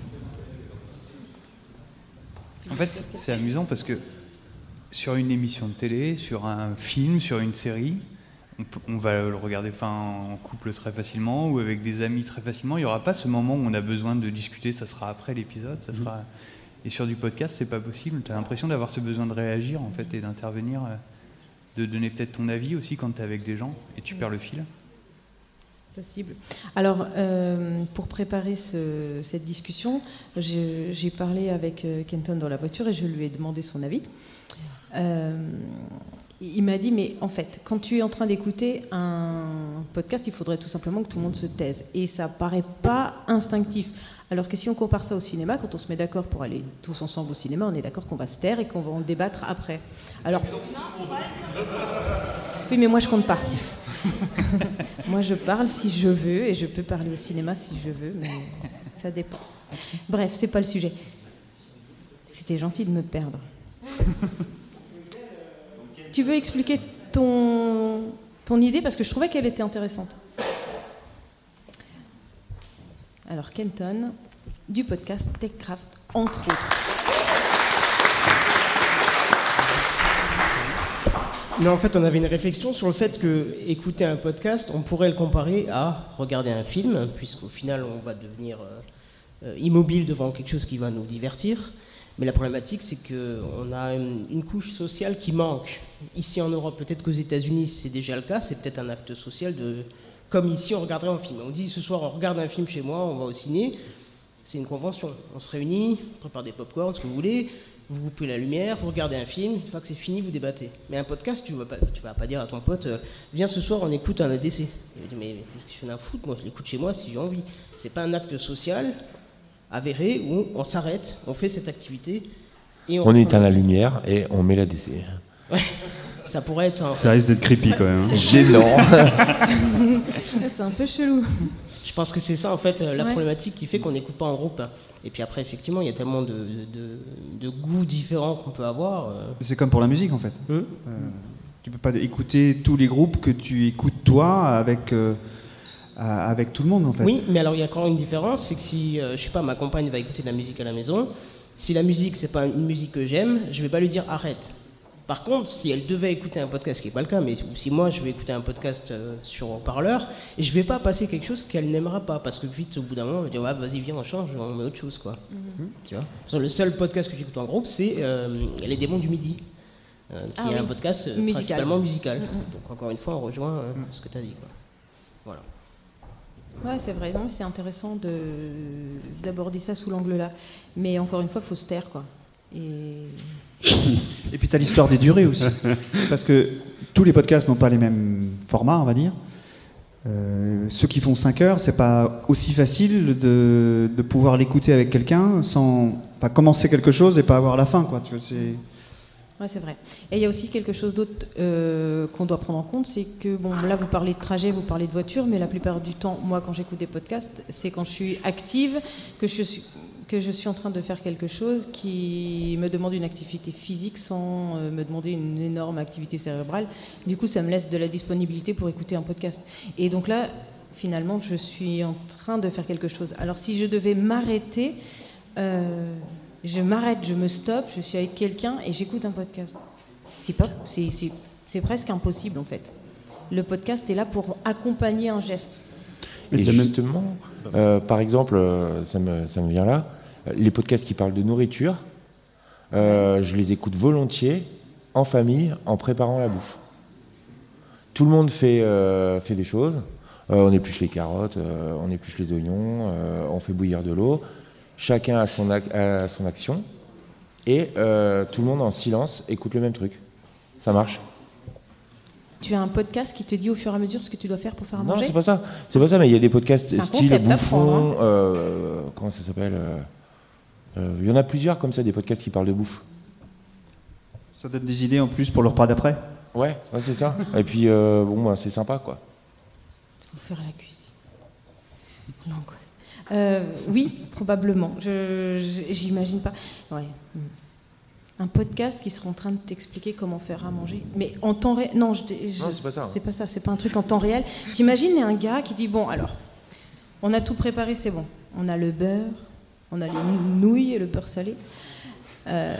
En fait, c'est- c'est amusant parce que sur une émission de télé, sur un film, sur une série, on, peut- on va le regarder enfin, en couple très facilement ou avec des amis très facilement. Il n'y aura pas ce moment où on a besoin de discuter, ça sera après l'épisode. Ça sera... Et sur du podcast, c'est pas possible. Tu as l'impression d'avoir ce besoin de réagir en fait, et d'intervenir, euh, de donner peut-être ton avis aussi quand tu es avec des gens et tu perds le fil. Possible. Alors, euh, pour préparer ce- cette discussion, j'ai j'ai parlé avec euh, Kenton dans la voiture et je lui ai demandé son avis. Euh, il m'a dit, mais en fait, quand tu es en train d'écouter un podcast, il faudrait tout simplement que tout le monde se taise. Et ça paraît pas instinctif. Alors que si on compare ça au cinéma, quand on se met d'accord pour aller tous ensemble au cinéma, on est d'accord qu'on va se taire et qu'on va en débattre après. Alors, oui, mais moi je compte pas. Moi je parle si je veux et je peux parler au cinéma si je veux, mais ça dépend. Bref, c'est pas le sujet. C'était gentil de me perdre. Tu veux expliquer ton, ton idée parce que je trouvais qu'elle était intéressante. Alors Kenton, du podcast TechCraft, entre autres. Non, en fait, on avait une réflexion sur le fait que écouter un podcast, on pourrait le comparer à regarder un film, puisqu'au final, on va devenir euh, euh, immobile devant quelque chose qui va nous divertir. Mais la problématique, c'est qu'on a une, une couche sociale qui manque. Ici en Europe, peut-être qu'aux États-Unis, c'est déjà le cas, c'est peut-être un acte social de... Comme ici, on regarderait un film. On dit ce soir, on regarde un film chez moi, on va au ciné. C'est une convention. On se réunit, on prépare des pop-corn, ce que vous voulez. Vous coupez la lumière, vous regardez un film, une fois que c'est fini, vous débattez. Mais un podcast, tu ne vas, vas pas dire à ton pote euh, viens ce soir, on écoute un A D C. Il va dire mais qu'est-ce que je fais à foutre? Moi, je l'écoute chez moi si j'ai envie. C'est pas un acte social avéré où on s'arrête, on fait cette activité. Et on On éteint la lumière et on met la D C. Ouais. Ça pourrait être ça. En Ça fait. risque d'être creepy quand même. hein. Gênant. C'est un peu chelou. Je pense que c'est ça en fait la Ouais. problématique qui fait qu'on n'écoute pas en groupe. Et puis après, effectivement, il y a tellement de, de, de goûts différents qu'on peut avoir. euh. C'est comme pour la musique en fait. Hum Euh, tu peux pas écouter tous les groupes que tu écoutes toi avec, euh, à- avec tout le monde en fait. Oui, mais alors il y a quand même une différence, c'est que si, euh, je sais pas, ma compagne va écouter de la musique à la maison, si la musique c'est pas une musique que j'aime, je vais pas lui dire arrête. Par contre, si elle devait écouter un podcast, ce qui n'est pas le cas, mais ou si moi je vais écouter un podcast euh, sur haut-parleur, et je vais pas passer quelque chose qu'elle n'aimera pas, parce que vite au bout d'un moment, elle va dire ouais, vas-y viens on change, on met autre chose quoi. Mhm. Tu vois. Parce que le seul podcast que j'écoute en groupe, c'est euh, Les Démons du Midi, euh, qui Ah est oui. un podcast euh, Musical. principalement musical. Mhm. Donc encore une fois, on rejoint euh, ce que tu as dit quoi. Voilà. Ouais, c'est vrai. Non, c'est intéressant de, d'aborder ça sous l'angle-là. Mais encore une fois, il faut se taire, quoi. Et... Et puis tu as l'histoire des durées aussi. Parce que tous les podcasts n'ont pas les mêmes formats, on va dire. Euh, ceux qui font cinq heures, c'est pas aussi facile de, de pouvoir l'écouter avec quelqu'un sans enfin, commencer quelque chose et pas avoir la fin. Quoi. Tu vois, c'est... Ouais, c'est vrai. Et il y a aussi quelque chose d'autre euh, qu'on doit prendre en compte, c'est que, bon, là, vous parlez de trajet, vous parlez de voiture, mais la plupart du temps, moi, quand j'écoute des podcasts, c'est quand je suis active, que je suis, que je suis en train de faire quelque chose qui me demande une activité physique sans euh, me demander une énorme activité cérébrale. Du coup, ça me laisse de la disponibilité pour écouter un podcast. Et donc là, finalement, je suis en train de faire quelque chose. Alors, si je devais m'arrêter... Euh, je m'arrête, je me stoppe, je suis avec quelqu'un et j'écoute un podcast. C'est, pas, c'est, c'est, c'est presque impossible en fait. Le podcast est là pour accompagner un geste. Et justement, euh, par exemple, euh, ça me, ça me vient là, les podcasts qui parlent de nourriture, euh, je les écoute volontiers en famille, en préparant la bouffe. Tout le monde fait, euh, fait des choses. Euh, on épluche les carottes, euh, on épluche les oignons, euh, on fait bouillir de l'eau. Chacun a son, ac- a son action et euh, tout le monde en silence écoute le même truc. Ça marche. Tu as un podcast qui te dit au fur et à mesure ce que tu dois faire pour faire à Non, manger. c'est pas ça. C'est pas ça, mais il y a des podcasts C'est un style concept à prendre, bouffon. hein. euh, comment ça s'appelle euh, euh, Il y en a plusieurs comme ça, des podcasts qui parlent de bouffe. Ça donne des idées en plus pour le repas d'après. Ouais, ouais c'est ça. Et puis, euh, bon, bah, c'est sympa, quoi. Il faut faire la cuisine. L'angoisse. Euh, oui, probablement. Je, je- j'imagine pas. Ouais. Hmm. Un podcast qui sera en train de t'expliquer comment faire à manger. Mais en temps réel. Non, je, je- Non, c'est pas ça, hein. C'est pas ça. C'est pas un truc en temps réel. T'imagines un gars qui dit bon, alors, on a tout préparé, c'est bon. On a le beurre, on a les nouilles et le beurre salé. Euh,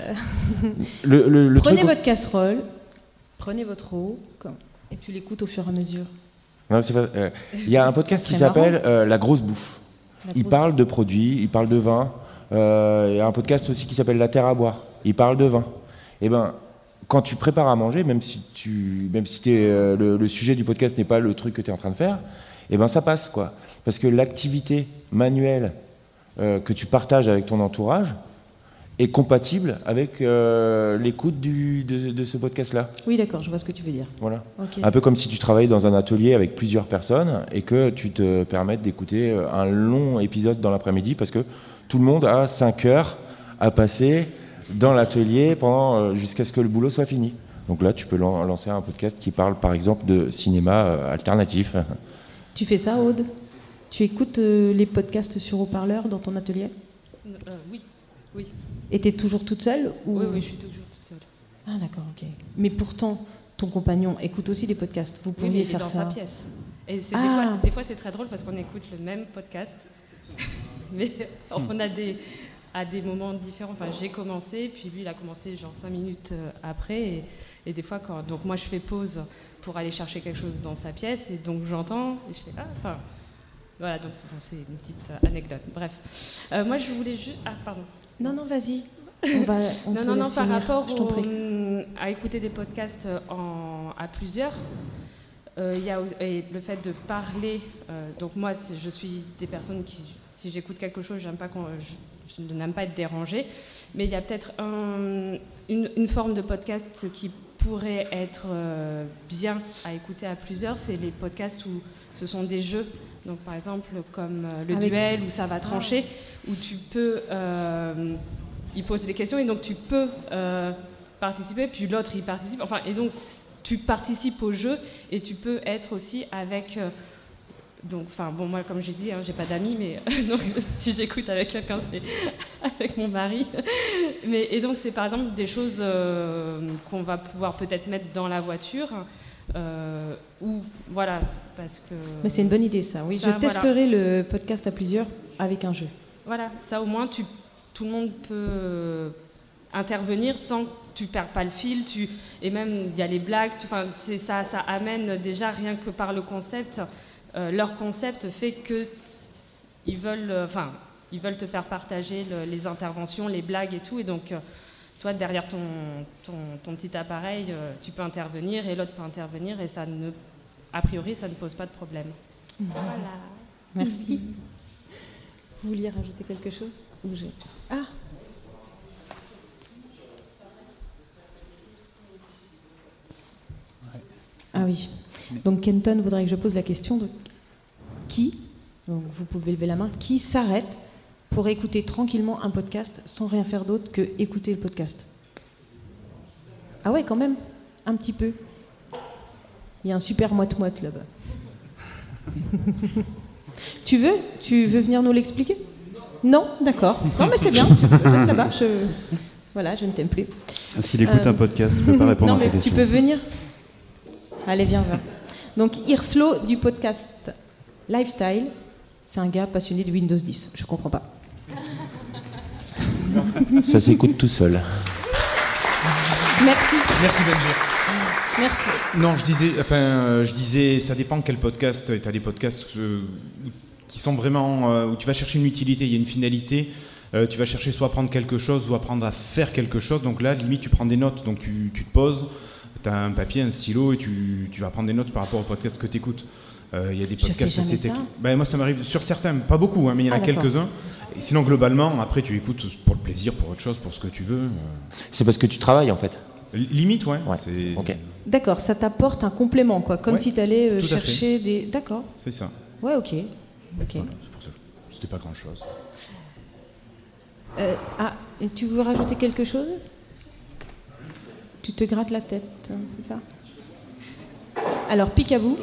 Le, le, le prenez truc- votre casserole, prenez votre eau, comme- et tu l'écoutes au fur et à mesure. Non, c'est pas- euh, Il y a un podcast Ça qui serait s'appelle marrant. euh, La Grosse Bouffe. La Il grosse parle de produits, il parle de vin. Euh, Il y a un podcast aussi qui s'appelle La Terre à boire. Il parle de vin. Et ben, quand tu prépares à manger, même si, tu, même si t'es, euh, le, le sujet du podcast n'est pas le truc que tu es en train de faire, et ben ça passe, quoi. Parce que l'activité manuelle euh, que tu partages avec ton entourage est compatible avec euh, l'écoute du, de, de ce podcast-là. Oui, d'accord, je vois ce que tu veux dire. Voilà. Ok. Un peu comme si tu travaillais dans un atelier avec plusieurs personnes et que tu te permettes d'écouter un long épisode dans l'après-midi parce que tout le monde a cinq heures à passer dans l'atelier pendant, euh, jusqu'à ce que le boulot soit fini. Donc là, tu peux lan- lancer un podcast qui parle par exemple de cinéma euh, alternatif. Tu fais ça, Aude? Tu écoutes euh, les podcasts sur haut-parleur dans ton atelier? Euh, oui, oui. Et tu es toujours toute seule ou... Oui, oui, je suis toujours toute seule. Ah d'accord, ok. Mais pourtant, ton compagnon écoute aussi des podcasts. Vous Oui, pourriez mais il est faire dans ça. sa pièce. Et c'est Ah. des fois, des fois, c'est très drôle parce qu'on écoute le même podcast, mais on a des, à des moments différents. Enfin, j'ai commencé, puis lui, il a commencé genre cinq minutes euh, après. Et, et des fois, quand, donc moi, je fais pause pour aller chercher quelque chose dans sa pièce, et donc j'entends, et je fais ah, enfin, voilà. Donc c'est, bon, c'est une petite euh, anecdote. Bref, Euh, moi, je voulais juste, ah, pardon. Non, non, vas-y. On va, on non, te non, non, laisse par finir. rapport Je t'en prie. au- à écouter des podcasts en, à plusieurs, euh, il y a au- et le fait de parler. euh, donc moi, c'est- je suis des personnes qui, si j'écoute quelque chose, j'aime pas qu'on, je, je n'aime pas être dérangée. Mais il y a peut-être un- une, une forme de podcast qui pourrait être euh, bien à écouter à plusieurs. C'est les podcasts où ce sont des jeux. Donc par exemple comme euh, le Avec- duel où ça va trancher, où tu peux euh, il pose des questions et donc tu peux euh, participer, puis l'autre il participe. Enfin, et donc tu participes au jeu et tu peux être aussi avec... Euh, donc, enfin, bon, moi, comme j'ai dit, hein, j'ai pas d'amis, mais donc, si j'écoute avec quelqu'un, c'est avec mon mari. Mais, et donc, c'est par exemple des choses euh, qu'on va pouvoir peut-être mettre dans la voiture, euh, ou voilà, parce que... Mais c'est une bonne idée, ça, oui. Ça, Je testerai voilà. le podcast à plusieurs avec un jeu. Voilà, ça au moins, tu, tout le monde peut intervenir sans que tu perds pas le fil, tu, et même il y a les blagues, enfin, c'est ça, ça amène déjà rien que par le concept. Euh, leur concept fait que ils veulent, enfin, euh, ils veulent te faire partager le, les interventions, les blagues et tout, et donc euh, toi derrière ton, ton, ton petit appareil, euh, tu peux intervenir et l'autre peut intervenir et ça ne, a priori, ça ne pose pas de problème. Mmh. Voilà. Merci. Vous vouliez rajouter quelque chose? Ou j'ai... Ah. Ah oui. Donc Kenton voudrait que je pose la question de qui, donc vous pouvez lever la main, qui s'arrête pour écouter tranquillement un podcast sans rien faire d'autre que écouter le podcast? Ah ouais, quand même, un petit peu. Il y a un super moite-moite là-bas. Tu veux Tu veux venir nous l'expliquer? Non, d'accord. Non, mais c'est bien. Tu restes là-bas. Je... Voilà, je ne t'aime plus. Est-ce qu'il écoute euh... un podcast? Je ne peux pas répondre non, à ta mais question. Tu peux venir. Allez, viens, viens. Donc, Hirslo du podcast Lifestyle, c'est un gars passionné de Windows dix. Je comprends pas. Ça s'écoute tout seul. Merci. Merci Benji. Merci. Non, je disais, enfin, euh, je disais, ça dépend quel podcast. Tu as des podcasts euh, qui sont vraiment euh, où tu vas chercher une utilité, il y a une finalité. Euh, tu vas chercher soit apprendre quelque chose, ou apprendre à faire quelque chose. Donc là, limite, tu prends des notes. Donc tu, tu te poses, tu as un papier, un stylo, et tu, tu vas prendre des notes par rapport au podcast que tu écoutes. Il euh, y a des podcasts assez techniques. Ben, moi, ça m'arrive sur certains, pas beaucoup, hein, mais il y en a ah, quelques-uns. Et sinon, globalement, après, tu écoutes pour le plaisir, pour autre chose, pour ce que tu veux. C'est parce que tu travailles, en fait. Limite, ouais. ouais c'est... Okay. D'accord, ça t'apporte un complément, quoi, comme ouais, si tu allais euh, chercher des... D'accord. C'est ça. Ouais, ok. okay. Voilà, c'est pour ça. C'était pas grand-chose. Euh, ah, et tu veux rajouter quelque chose? Tu te grattes la tête, hein, c'est ça? Alors, Picabou.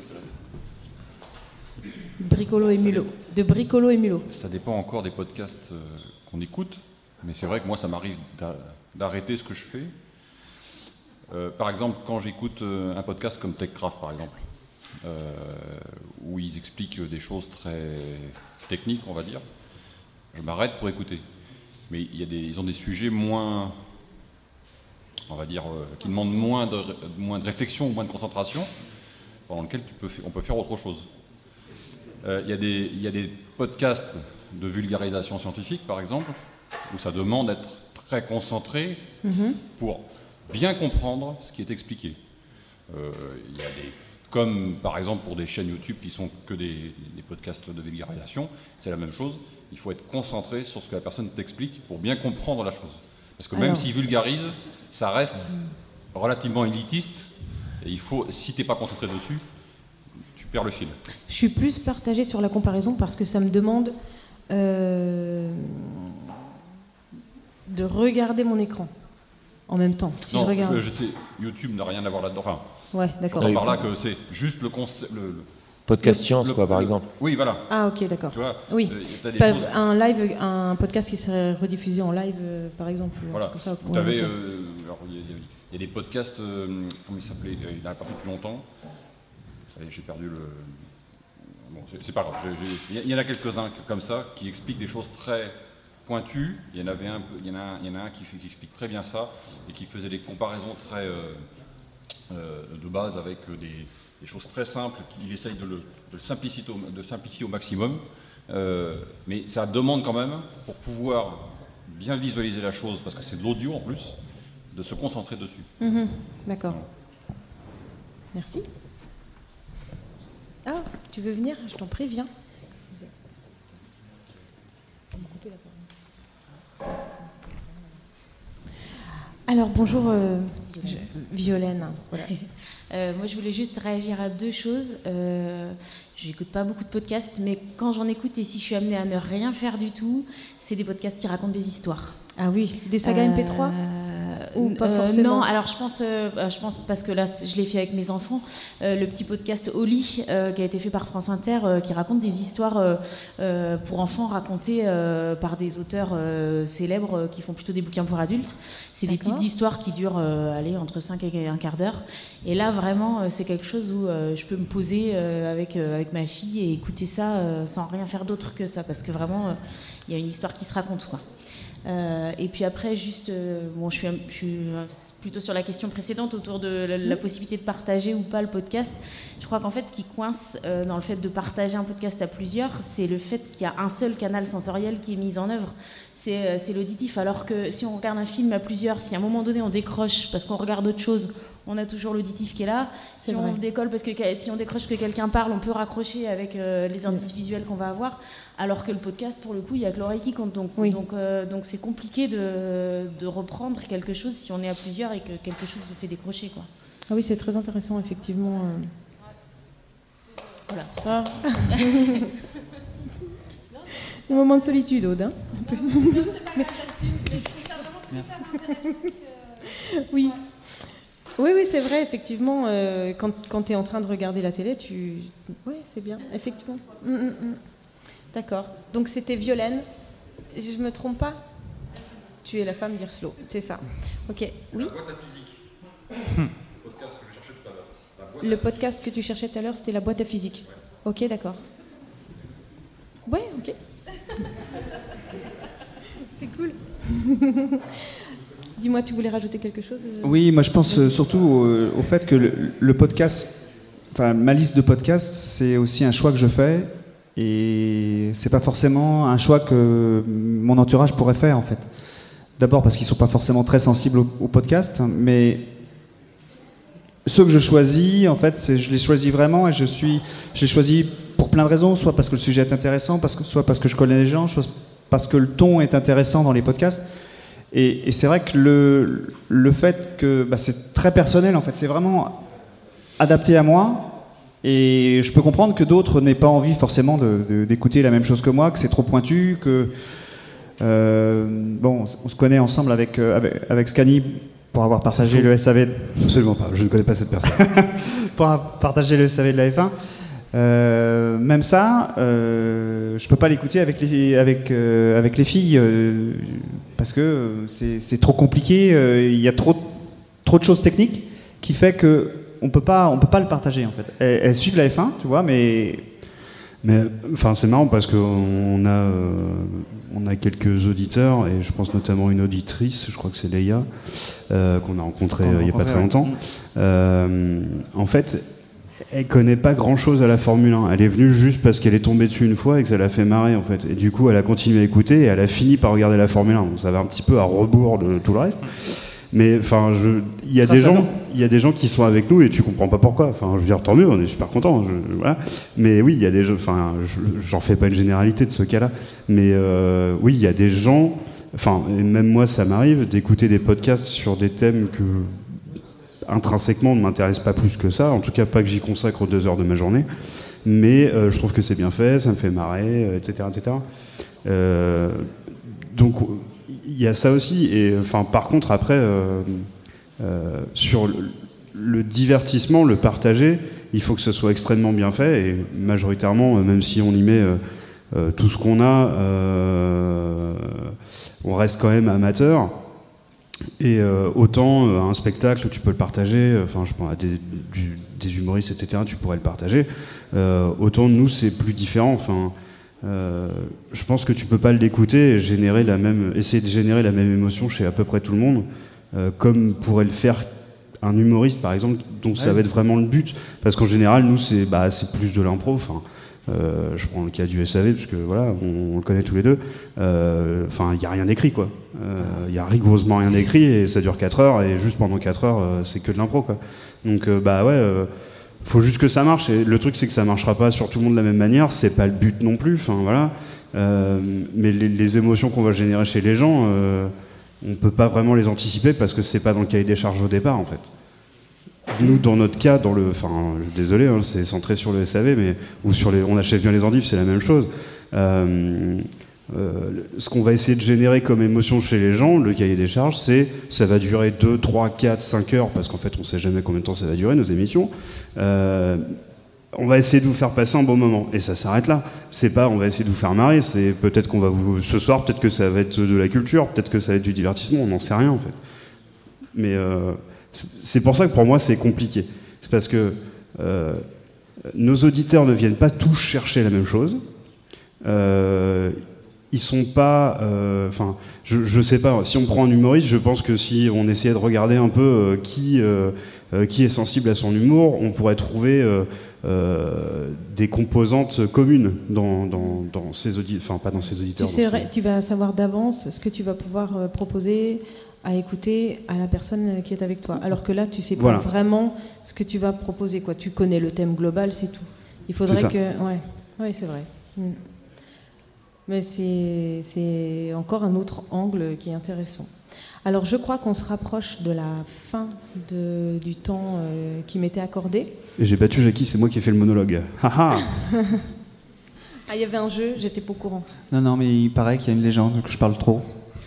Bricolo et Mulot. De Bricolo et Mulot. Ça dépend encore des podcasts euh, qu'on écoute, mais c'est vrai que moi, ça m'arrive d'a- d'arrêter ce que je fais. Euh, par exemple, quand j'écoute euh, un podcast comme TechCraft, par exemple, euh, où ils expliquent des choses très techniques, on va dire, je m'arrête pour écouter. Mais il y a des, ils ont des sujets moins, on va dire, euh, qui demandent moins de, moins de réflexion ou moins de concentration, pendant lesquels tu peux, on peut faire autre chose. Euh, il y a des, il y a des podcasts de vulgarisation scientifique, par exemple, où ça demande d'être très concentré mm-hmm. pour bien comprendre ce qui est expliqué. Euh, il y a des, comme par exemple pour des chaînes YouTube qui sont que des, des podcasts de vulgarisation, c'est la même chose. Il faut être concentré sur ce que la personne t'explique pour bien comprendre la chose. Parce que même Alors... s'il vulgarise, ça reste relativement élitiste. Et il faut, si tu n'es pas concentré dessus, tu perds le fil. Je suis plus partagée sur la comparaison parce que ça me demande euh, de regarder mon écran. En même temps, si non, je regarde. Je, je sais, YouTube n'a rien à voir là-dedans. Enfin, ouais, d'accord. Je par là que c'est juste le concept. Le, le, podcast le, science, le, quoi, par le, exemple. Oui, voilà. Ah, ok, d'accord. Tu vois, oui. Euh, Pas, choses... Un live, un podcast qui serait rediffusé en live, euh, par exemple. Voilà. Comme ça, tu avais, euh, alors, il y, y, y a des podcasts, euh, comment il s'appelait, il n'a pas fait depuis longtemps. Ça y est, j'ai perdu le. Bon, c'est, c'est pas grave. Il y en a quelques-uns comme ça qui expliquent des choses très pointu, il y en avait un, il y en a un, il y en a un qui, fait, qui explique très bien ça et qui faisait des comparaisons très euh, euh, de base avec des, des choses très simples. Il essaye de le, de le simplifier, au, de simplifier au maximum, euh, mais ça demande quand même, pour pouvoir bien visualiser la chose, parce que c'est de l'audio en plus, de se concentrer dessus. Mmh, d'accord. Voilà. Merci. Ah, tu veux venir? Je t'en prie, viens. Alors bonjour euh, je, Violaine. Voilà. euh, moi je voulais juste réagir à deux choses. Euh, je n'écoute pas beaucoup de podcasts, mais quand j'en écoute et si je suis amenée à ne rien faire du tout, c'est des podcasts qui racontent des histoires. Ah oui, des sagas euh, M P trois. Ou pas Euh, forcément Non, alors je pense, euh, je pense parce que là, je l'ai fait avec mes enfants, euh, le petit podcast Oli, euh, qui a été fait par France Inter, euh, qui raconte des histoires euh, euh, pour enfants racontées euh, par des auteurs euh, célèbres euh, qui font plutôt des bouquins pour adultes. C'est des D'accord. petites histoires qui durent euh, allez, entre cinq et un quart d'heure. Et là, vraiment, euh, c'est quelque chose où euh, je peux me poser euh, avec, euh, avec ma fille et écouter ça euh, sans rien faire d'autre que ça, parce que vraiment, euh, il y a une histoire qui se raconte, quoi. Euh, et puis après, juste, euh, bon, je suis, je suis plutôt sur la question précédente autour de la, la possibilité de partager ou pas le podcast. Je crois qu'en fait, ce qui coince euh, dans le fait de partager un podcast à plusieurs, c'est le fait qu'il y a un seul canal sensoriel qui est mis en œuvre. C'est, euh, c'est l'auditif. Alors que si on regarde un film à plusieurs, si à un moment donné on décroche parce qu'on regarde autre chose, on a toujours l'auditif qui est là. C'est Si vrai. on décolle parce que si on décroche que quelqu'un parle, on peut raccrocher avec euh, les indices visuels qu'on va avoir. Alors que le podcast, pour le coup, il y a que l'oreille qui compte. Donc, Oui. donc, euh, donc c'est compliqué de, de reprendre quelque chose si on est à plusieurs et que quelque chose se fait décrocher, quoi. Ah oui, c'est très intéressant, effectivement. euh. Voilà. Ah. C'est un moment de solitude, Aude. Hein. Oui. Oui, oui, c'est vrai, effectivement, euh, quand, quand tu es en train de regarder la télé, tu... Oui, c'est bien, effectivement. Mm, mm, mm. D'accord. Donc c'était Violaine, je me trompe pas? Tu es la femme d'Irslo, c'est ça. Ok, oui. Le podcast que tu cherchais tout à l'heure, c'était la boîte à physique. Ok, d'accord. Ouais, ok. C'est cool. Dis-moi, tu voulais rajouter quelque chose? Oui, moi je pense euh, surtout au, au fait que le, le podcast, enfin ma liste de podcasts, c'est aussi un choix que je fais et c'est pas forcément un choix que mon entourage pourrait faire en fait. D'abord parce qu'ils sont pas forcément très sensibles au, au podcast, mais ceux que je choisis, en fait, c'est, je les choisis vraiment et je suis, je les choisis pour plein de raisons, soit parce que le sujet est intéressant, parce que, soit parce que je connais les gens, soit parce que le ton est intéressant dans les podcasts. Et, et c'est vrai que le, le fait que bah, c'est très personnel, en fait, c'est vraiment adapté à moi. Et je peux comprendre que d'autres n'aient pas envie forcément de, de, d'écouter la même chose que moi, que c'est trop pointu, que euh, bon, on se connaît ensemble avec euh, avec, avec Scani pour avoir partagé le S A V. Absolument pas, je ne connais pas cette personne. Pour avoir partagé le S A V de la F un. Euh, même ça, euh, je peux pas l'écouter avec les avec euh, avec les filles euh, parce que c'est, c'est trop compliqué. Il euh, y a trop trop de choses techniques qui fait que on peut pas on peut pas le partager en fait. Elles, elles suivent la F un, tu vois, mais mais enfin c'est marrant parce qu'on a euh, on a quelques auditeurs et je pense notamment une auditrice, je crois que c'est Leia, euh, qu'on a rencontrée euh, il y a pas très longtemps. Ouais. Euh, en fait. Elle connaît pas grand chose à la Formule un. Elle est venue juste parce qu'elle est tombée dessus une fois et que ça l'a fait marrer en fait. Et du coup, elle a continué à écouter et elle a fini par regarder la Formule un. Donc ça va un petit peu à rebours de tout le reste. Mais enfin, il y a des gens, il y a des gens qui sont avec nous et tu comprends pas pourquoi. Enfin, je veux dire, tant mieux, on est super contents. Je, voilà. Mais oui, il y a des gens. Enfin, je, j'en fais pas une généralité de ce cas-là. Mais euh, oui, il y a des gens. Enfin, et même moi, ça m'arrive d'écouter des podcasts sur des thèmes que intrinsèquement ne m'intéresse pas plus que ça, en tout cas pas que j'y consacre deux heures de ma journée, mais euh, je trouve que c'est bien fait, ça me fait marrer, euh, et cetera, et cetera. Euh, donc il y a ça aussi, et enfin par contre après euh, euh, sur le, le divertissement, le partager, il faut que ce soit extrêmement bien fait, et majoritairement, même si on y met euh, euh, tout ce qu'on a, euh, on reste quand même amateur. Et euh, autant euh, un spectacle où tu peux le partager, enfin euh, je pense à des, du, des humoristes, et cetera, tu pourrais le partager, euh, autant nous c'est plus différent. Enfin, euh, je pense que tu peux pas l'écouter et générer la même, essayer de générer la même émotion chez à peu près tout le monde, euh, comme pourrait le faire un humoriste par exemple, dont ouais. ça va être vraiment le but, parce qu'en général nous c'est, bah, c'est plus de l'impro. Enfin, Euh, je prends le cas du S A V parce que voilà, on, on le connaît tous les deux. Enfin, euh, il n'y a rien d'écrit quoi. Il euh, y a rigoureusement rien d'écrit et ça dure quatre heures et juste pendant quatre heures, euh, c'est que de l'impro quoi. Donc euh, bah ouais, euh, faut juste que ça marche. Et le truc c'est que ça marchera pas sur tout le monde de la même manière. C'est pas le but non plus. Enfin voilà. Euh, mais les, les émotions qu'on va générer chez les gens, euh, on peut pas vraiment les anticiper parce que c'est pas dans le cahier des charges au départ en fait. Nous, dans notre cas, dans le, enfin, désolé, hein, c'est centré sur le S A V, mais ou sur les, on achève bien les endives, c'est la même chose. Euh, euh, ce qu'on va essayer de générer comme émotion chez les gens, le cahier des charges, c'est ça va durer deux, trois, quatre, cinq heures, parce qu'en fait on ne sait jamais combien de temps ça va durer nos émissions. Euh, on va essayer de vous faire passer un bon moment, et ça s'arrête là. C'est pas on va essayer de vous faire marrer, c'est peut-être qu'on va vous... Ce soir, peut-être que ça va être de la culture, peut-être que ça va être du divertissement, on n'en sait rien en fait. Mais euh, c'est pour ça que pour moi c'est compliqué. C'est parce que euh, nos auditeurs ne viennent pas tous chercher la même chose. Euh, ils sont pas, enfin, euh, je, je sais pas. Si on prend un humoriste, je pense que si on essayait de regarder un peu euh, qui euh, euh, qui est sensible à son humour, on pourrait trouver euh, euh, des composantes communes dans dans, dans ces auditeurs, enfin pas dans ces auditeurs. Tu, sais, ces... tu vas savoir d'avance ce que tu vas pouvoir euh, proposer à écouter à la personne qui est avec toi. Alors que là, tu sais pas voilà. vraiment ce que tu vas proposer, quoi. Tu connais le thème global, c'est tout. Il faudrait c'est que, ouais, ouais, c'est vrai. Mm. Mais c'est, c'est encore un autre angle qui est intéressant. Alors, je crois qu'on se rapproche de la fin de, du temps euh, qui m'était accordé. Et j'ai battu Jackie, c'est moi qui ai fait le monologue. Haha. Ah, il y avait un jeu, j'étais pas au courant. Non, non, mais il paraît qu'il y a une légende, que je parle trop.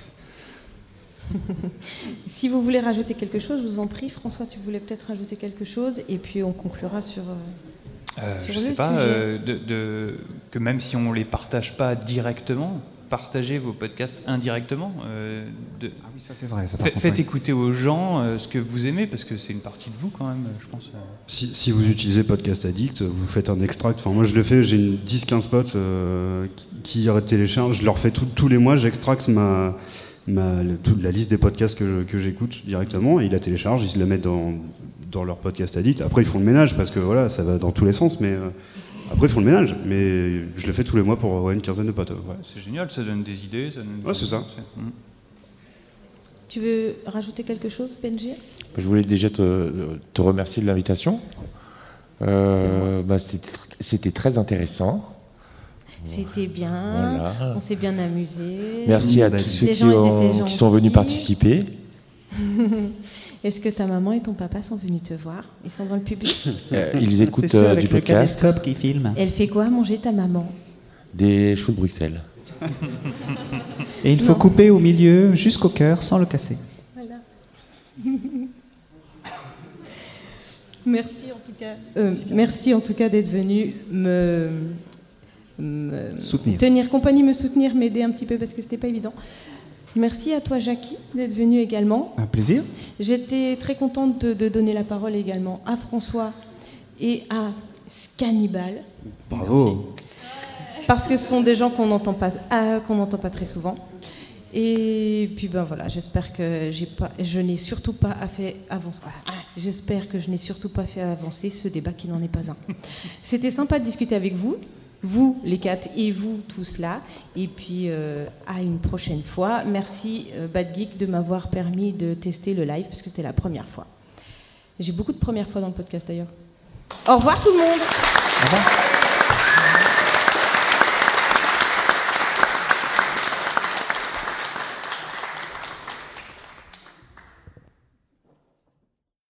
Si vous voulez rajouter quelque chose, je vous en prie. François, tu voulais peut-être rajouter quelque chose, et puis on conclura sur... Euh... Euh, Sur je le sais pas, sujet. euh, de, de, que même si on les partage pas directement, partagez vos podcasts indirectement. Euh, de, ah oui, ça c'est vrai. Ça, fait, contre, faites oui. écouter aux gens euh, ce que vous aimez, parce que c'est une partie de vous quand même, je pense. Euh. Si, si vous utilisez Podcast Addict, vous faites un extract. Enfin, moi je le fais, j'ai une dix quinze potes euh, qui, qui téléchargent. Je leur fais tout, tous les mois, j'extracte ma, ma, le, toute la liste des podcasts que, que j'écoute directement, et ils la téléchargent, ils la mettent dans, dans leur Podcast Addict. Après, ils font le ménage, parce que voilà, ça va dans tous les sens, mais euh, après, ils font le ménage. Mais je le fais tous les mois pour ouais, une quinzaine de potes. Ouais. C'est génial, ça donne des idées. Ça donne ouais, c'est ça. C'est... Mm. Tu veux rajouter quelque chose, Benji ? Je voulais déjà te, te remercier de l'invitation. Euh, bah, c'était, c'était très intéressant. C'était bien, voilà. On s'est bien amusé. Merci à tous ceux Les qui, gens, ont, qui sont venus participer. Est-ce que ta maman et ton papa sont venus te voir ? Ils sont dans le public ? euh, Ils écoutent C'est ceux euh, avec du le podcast. caméscope qui filme. Elle fait quoi à manger, ta maman ? Des choux de Bruxelles. Et il faut Non. couper au milieu jusqu'au cœur sans le casser. Voilà. Merci en tout cas. Euh, merci en tout cas d'être venu me, me Soutenir. tenir compagnie, me soutenir, m'aider un petit peu parce que c'était pas évident. Merci à toi, Jackie, d'être venu également. Un plaisir. J'étais très contente de, de donner la parole également à François et à Scannibal. Bravo. Parce que ce sont des gens qu'on n'entend pas, euh, qu'on n'entend pas très souvent. Et puis ben voilà, j'espère que j'ai pas, je n'ai surtout pas fait avancer. Ah, j'espère que je n'ai surtout pas fait avancer ce débat qui n'en est pas un. C'était sympa de discuter avec vous, vous les quatre et vous tous là. Et puis euh, à une prochaine fois. Merci euh, Bad Geek de m'avoir permis de tester le live parce que c'était la première fois. J'ai beaucoup de premières fois dans le podcast d'ailleurs. Au revoir tout le monde. Au revoir.